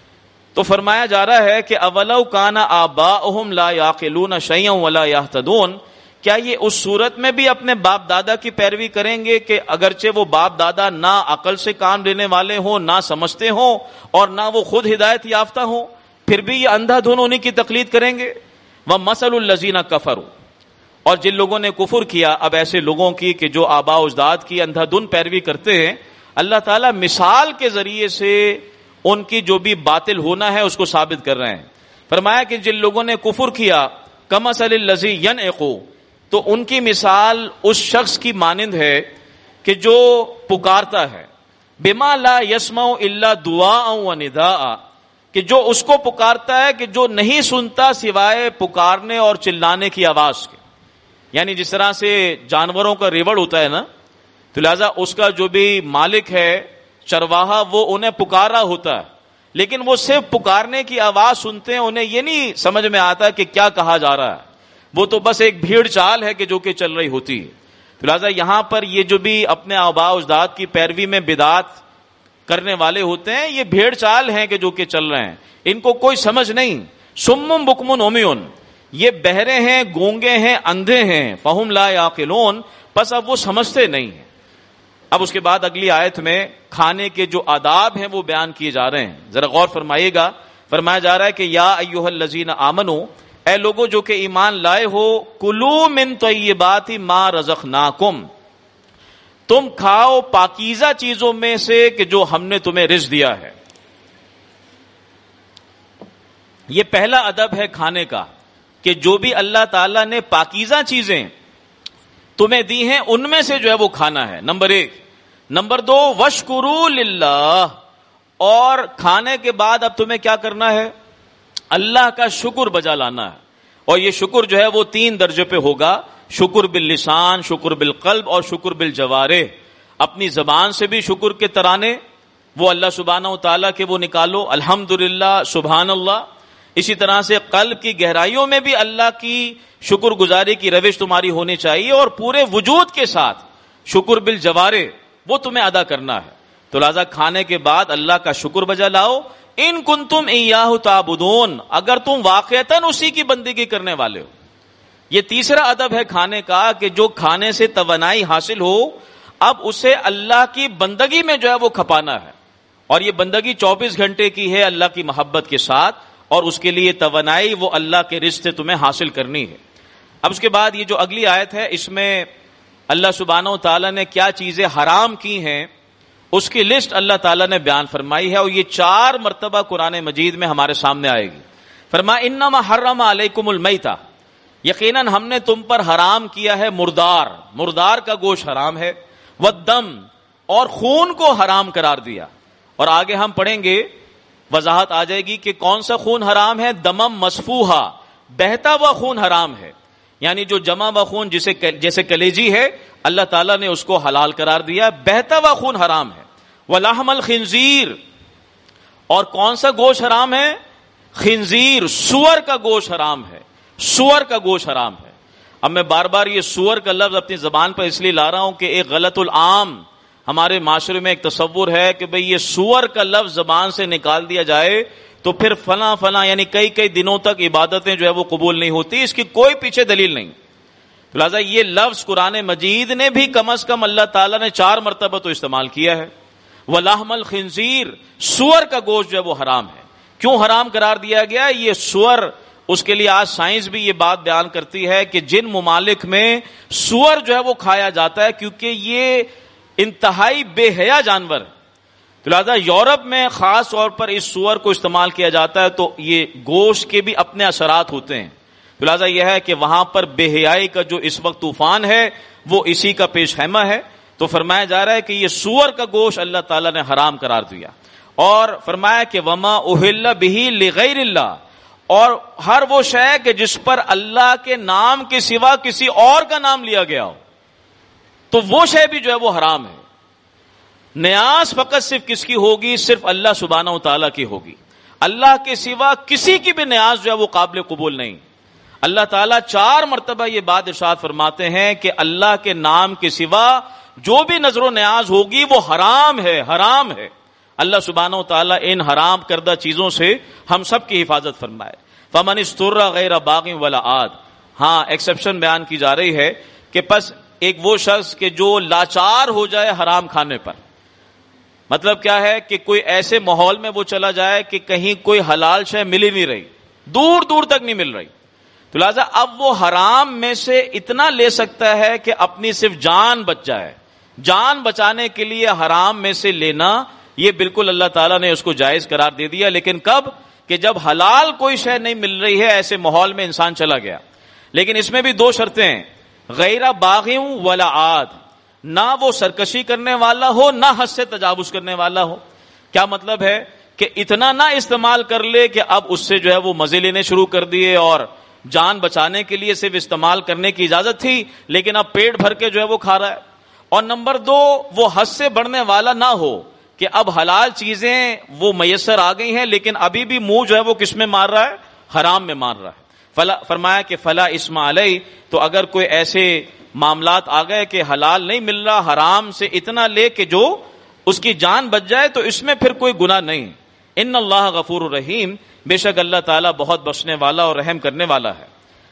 تو فرمایا جا رہا ہے کہ اولو کان آباؤہم لا یعقلون شیئا ولا یہتدون, کیا یہ اس صورت میں بھی اپنے باپ دادا کی پیروی کریں گے کہ اگرچہ وہ باپ دادا نہ عقل سے کام لینے والے ہوں, نہ سمجھتے ہوں, اور نہ وہ خود ہدایت یافتہ ہوں, پھر بھی یہ اندھا دھن انہیں کی تقلید کریں گے. وَمَثَلُ الَّذِينَ كَفَرُوا, اور جن لوگوں نے کفر کیا, اب ایسے لوگوں کی کہ جو آباء و اجداد کی اندھا دھن پیروی کرتے ہیں, اللہ تعالیٰ مثال کے ذریعے سے ان کی جو بھی باطل ہونا ہے اس کو ثابت کر رہے ہیں. فرمایا کہ جن لوگوں نے کفر کیا, کمثل الذی ینعق, تو ان کی مثال اس شخص کی مانند ہے کہ جو پکارتا ہے, بما لا یسمع الا دعاء و نداء, کہ جو اس کو پکارتا ہے کہ جو نہیں سنتا سوائے پکارنے اور چلانے کی آواز کے. یعنی جس طرح سے جانوروں کا ریوڑ ہوتا ہے نا, تو لہذا اس کا جو بھی مالک ہے چرواہا وہ انہیں پکار رہا ہوتا ہے, لیکن وہ صرف پکارنے کی آواز سنتے ہیں, انہیں یہ نہیں سمجھ میں آتا کہ کیا کہا جا رہا ہے, وہ تو بس ایک بھیڑ چال ہے کہ جو کہ چل رہی ہوتی ہے. تو لہذا یہاں پر یہ جو بھی اپنے آباء و اجداد کی پیروی میں بدعات کرنے والے ہوتے ہیں, یہ بھیڑ چال ہیں کہ جو کہ چل رہے ہیں, ان کو کوئی سمجھ نہیں. سم بکم عمیون, یہ بہرے ہیں, گونگے ہیں, اندھے ہیں. فہم لا یعقلون, پس اب وہ سمجھتے نہیں ہیں. اب اس کے بعد اگلی آیت میں کھانے کے جو آداب ہیں وہ بیان کیے جا رہے ہیں, ذرا غور فرمائیے گا. فرمایا جا رہا ہے کہ یا ایھا الذین آمنو, اے لوگوں جو کہ ایمان لائے ہو, کلوا من طیبات ما رزقناکم, تم کھاؤ پاکیزہ چیزوں میں سے کہ جو ہم نے تمہیں رزق دیا ہے. یہ پہلا ادب ہے کھانے کا کہ جو بھی اللہ تعالیٰ نے پاکیزہ چیزیں تمہیں دی ہیں ان میں سے جو ہے وہ کھانا ہے, نمبر ایک. نمبر دو, وشکروا للہ, اور کھانے کے بعد اب تمہیں کیا کرنا ہے؟ اللہ کا شکر بجا لانا ہے. اور یہ شکر جو ہے وہ تین درجے پہ ہوگا, شکر باللسان, شکر بالقلب اور شکر بالجوارح. اپنی زبان سے بھی شکر کے ترانے وہ اللہ سبحانہ و تعالیٰ کے وہ نکالو, الحمدللہ, سبحان اللہ. اسی طرح سے قلب کی گہرائیوں میں بھی اللہ کی شکر گزاری کی روش تمہاری ہونی چاہیے, اور پورے وجود کے ساتھ شکر بالجوارح وہ تمہیں ادا کرنا ہے. تو لہذا کھانے کے بعد اللہ کا شکر بجا لاؤ. ان کنتم ایاہ تعبدون, اگر تم واقعتاً اسی کی بندگی کرنے والے ہو. یہ تیسرا ادب ہے کھانے کا کہ جو کھانے سے توانائی حاصل ہو, اب اسے اللہ کی بندگی میں جو ہے وہ کھپانا ہے. اور یہ بندگی چوبیس گھنٹے کی ہے اللہ کی محبت کے ساتھ, اور اس کے لیے توانائی وہ اللہ کے رزق سے تمہیں حاصل کرنی ہے. اب اس کے بعد یہ جو اگلی آیت ہے اس میں اللہ سبحانہ و تعالیٰ نے کیا چیزیں حرام کی ہیں اس کی لسٹ اللہ تعالیٰ نے بیان فرمائی ہے, اور یہ چار مرتبہ قرآن مجید میں ہمارے سامنے آئے گی. فرمایا انما حرم علیکم المیتہ، یقیناً ہم نے تم پر حرام کیا ہے مردار، مردار کا گوشت حرام ہے، والدم، اور خون کو حرام قرار دیا. اور آگے ہم پڑھیں گے، وضاحت آ جائے گی کہ کون سا خون حرام ہے. دمم مسفوحا، بہتا ہوا خون حرام ہے، یعنی جو جمع ہوا خون جسے جیسے کلیجی ہے اللہ تعالیٰ نے اس کو حلال قرار دیا، بہتا ہوا خون حرام ہے. ولحم الخنزیر، اور کون سا گوشت حرام ہے؟ خنزیر، سور کا گوشت حرام ہے، سور کا گوشت حرام ہے. اب میں بار بار یہ سور کا لفظ اپنی زبان پر اس لیے لا رہا ہوں کہ ایک غلط العام ہمارے معاشرے میں ایک تصور ہے کہ بھئی یہ سور کا لفظ زبان سے نکال دیا جائے تو پھر فلاں فلاں یعنی کئی کئی دنوں تک عبادتیں جو ہے وہ قبول نہیں ہوتی. اس کی کوئی پیچھے دلیل نہیں. لہٰذا یہ لفظ قرآن مجید نے بھی کم از کم اللہ تعالیٰ نے چار مرتبہ تو استعمال کیا ہے. وَلَحْمَ الْخِنزِيرِ، سور کا گوشت جو ہے وہ حرام ہے. کیوں حرام قرار دیا گیا؟ یہ سور، اس کے لیے آج سائنس بھی یہ بات بیان کرتی ہے کہ جن ممالک میں سور جو ہے وہ کھایا جاتا ہے کیونکہ یہ انتہائی بے حیا جانور ہے، تو لہٰذا یورپ میں خاص طور پر اس سور کو استعمال کیا جاتا ہے تو یہ گوشت کے بھی اپنے اثرات ہوتے ہیں. تو لہٰذا یہ ہے کہ وہاں پر بے حیائی کا جو اس وقت طوفان ہے وہ اسی کا پیش خیمہ ہے. تو فرمایا جا رہا ہے کہ یہ سور کا گوشت اللہ تعالیٰ نے حرام قرار دیا. اور فرمایا کہ وما اہل بہ لغیر اللہ، اور ہر وہ شے کہ جس پر اللہ کے نام کے سوا کسی اور کا نام لیا گیا ہو تو وہ شے بھی جو ہے وہ حرام ہے. نیاز فقط صرف کس کی ہوگی؟ صرف اللہ سبحانہ و تعالیٰ کی ہوگی. اللہ کے سوا کسی کی بھی نیاز جو ہے وہ قابل قبول نہیں. اللہ تعالیٰ چار مرتبہ یہ بات ارشاد فرماتے ہیں کہ اللہ کے نام کے سوا جو بھی نظر و نیاز ہوگی وہ حرام ہے، حرام ہے. اللہ سبحانہ و تعالیٰ ان حرام کردہ چیزوں سے ہم سب کی حفاظت فرمائے. فمن استر غیر باغ ولا عاد، ہاں ایکسیپشن بیان کی جا رہی ہے کہ پس ایک وہ شخص کہ جو لاچار ہو جائے حرام کھانے پر. مطلب کیا ہے کہ کوئی ایسے ماحول میں وہ چلا جائے کہ کہیں کوئی حلال شے مل ہی نہیں رہی، دور دور تک نہیں مل رہی، تو لہذا اب وہ حرام میں سے اتنا لے سکتا ہے کہ اپنی صرف جان بچ جائے. جان بچانے کے لیے حرام میں سے لینا یہ بالکل اللہ تعالیٰ نے اس کو جائز قرار دے دیا. لیکن کب؟ کہ جب حلال کوئی شے نہیں مل رہی ہے، ایسے ماحول میں انسان چلا گیا. لیکن اس میں بھی دو شرطیں ہیں، غیر باغی ولا عاد، نہ وہ سرکشی کرنے والا ہو نہ حد سے تجاوز کرنے والا ہو. کیا مطلب ہے؟ کہ اتنا نہ استعمال کر لے کہ اب اس سے جو ہے وہ مزے لینے شروع کر دیے اور جان بچانے کے لیے صرف استعمال کرنے کی اجازت تھی لیکن اب پیٹ بھر کے جو ہے وہ کھا رہا ہے. اور نمبر دو، وہ حد سے بڑھنے والا نہ ہو کہ اب حلال چیزیں وہ میسر آ گئی ہیں لیکن ابھی بھی منہ جو ہے وہ کس میں مار رہا ہے؟ حرام میں مار رہا ہے. فلا فرمایا کہ فلا اسم علیہ، تو اگر کوئی ایسے معاملات آ گئے کہ حلال نہیں مل رہا، حرام سے اتنا لے کہ جو اس کی جان بچ جائے تو اس میں پھر کوئی گناہ نہیں. ان اللہ غفور الرحیم، بے شک اللہ تعالیٰ بہت بخشنے والا اور رحم کرنے والا ہے.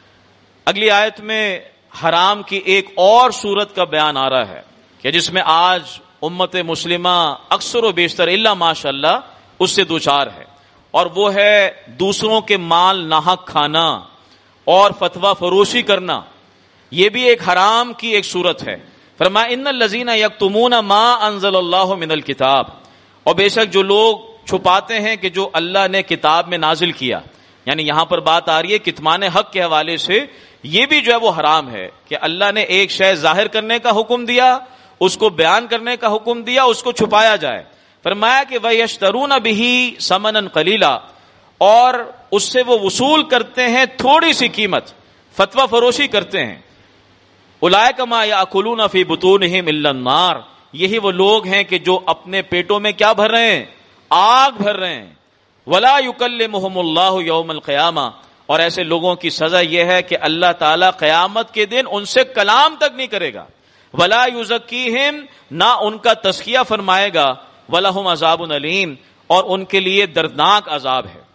اگلی آیت میں حرام کی ایک اور صورت کا بیان آ رہا ہے کہ جس میں آج امت مسلمہ اکثر و بیشتر الا ماشاء اللہ اس سے دوچار ہے، اور وہ ہے دوسروں کے مال ناحق کھانا اور فتویٰ فروشی کرنا. یہ بھی ایک حرام کی ایک صورت ہے. فرمایا ان الذین یکتمون ما انزل اللہ من الکتاب، اور بے شک جو لوگ چھپاتے ہیں کہ جو اللہ نے کتاب میں نازل کیا، یعنی یہاں پر بات آ رہی ہے کتمان حق کے حوالے سے. یہ بھی جو ہے وہ حرام ہے کہ اللہ نے ایک شے ظاہر کرنے کا حکم دیا، اس کو بیان کرنے کا حکم دیا، اس کو چھپایا جائے. فرمایا کہ وَيَشْتَرُونَ بِهِ ثَمَنًا قَلِيلًا، اور اس سے وہ وصول کرتے ہیں تھوڑی سی قیمت، فتویٰ فروشی کرتے ہیں. اولئک ما یاکلون فی بطونہم الا النار، یہی وہ لوگ ہیں کہ جو اپنے پیٹوں میں کیا بھر رہے ہیں؟ آگ بھر رہے ہیں. ولا یکلمہم اللہ یوم القیامہ، اور ایسے لوگوں کی سزا یہ ہے کہ اللہ تعالیٰ قیامت کے دن ان سے کلام تک نہیں کرے گا. ولا یزکیہم، نہ ان کا تزکیہ فرمائے گا. ولہم عذاب علیم، اور ان کے لیے دردناک عذاب ہے.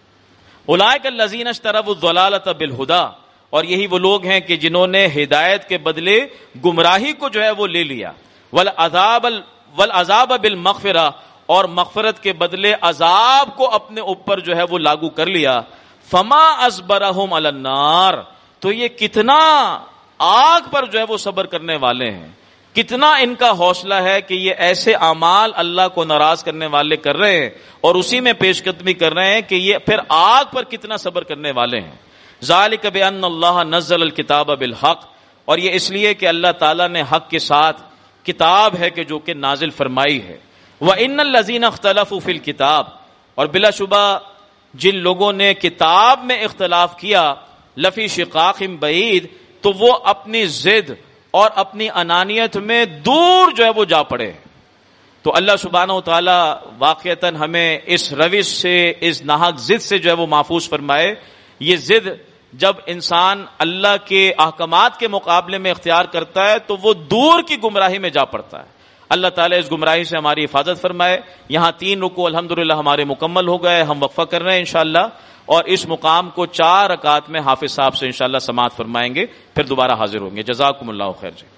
اولئک الذین اشتروا الضلالۃ بالہدی، اور یہی وہ لوگ ہیں کہ جنہوں نے ہدایت کے بدلے گمراہی کو جو ہے وہ لے لیا. والعذاب والعذاب بالمغفرہ، اور مغفرت کے بدلے عذاب کو اپنے اوپر جو ہے وہ لاگو کر لیا. فما اصبرہم علی النار، تو یہ کتنا آگ پر جو ہے وہ صبر کرنے والے ہیں. کتنا ان کا حوصلہ ہے کہ یہ ایسے اعمال اللہ کو ناراض کرنے والے کر رہے ہیں اور اسی میں پیش قدمی کر رہے ہیں کہ یہ پھر آگ پر کتنا صبر کرنے والے ہیں. ذالک بان اللہ نزل الکتاب بالحق، اور یہ اس لیے کہ اللہ تعالیٰ نے حق کے ساتھ کتاب ہے کہ جو کہ نازل فرمائی ہے. وَإِنَّ الَّذِينَ اخْتَلَفُوا فِي الْكِتَابِ، اور بلا شبہ جن لوگوں نے کتاب میں اختلاف کیا، لفی شقاق بعید، تو وہ اپنی ضد اور اپنی انانیت میں دور جو ہے وہ جا پڑے. تو اللہ سبحانہ و تعالی واقعتاً ہمیں اس روش سے، اس ناحق ضد سے جو ہے وہ محفوظ فرمائے. یہ ضد جب انسان اللہ کے احکامات کے مقابلے میں اختیار کرتا ہے تو وہ دور کی گمراہی میں جا پڑتا ہے. اللہ تعالیٰ اس گمراہی سے ہماری حفاظت فرمائے. یہاں تین رکوع الحمدللہ ہمارے مکمل ہو گئے، ہم وقفہ کر رہے ہیں انشاءاللہ، اور اس مقام کو چار رکعات میں حافظ صاحب سے انشاءاللہ سماعت فرمائیں گے، پھر دوبارہ حاضر ہوں گے. جزاکم اللہ خیر. جی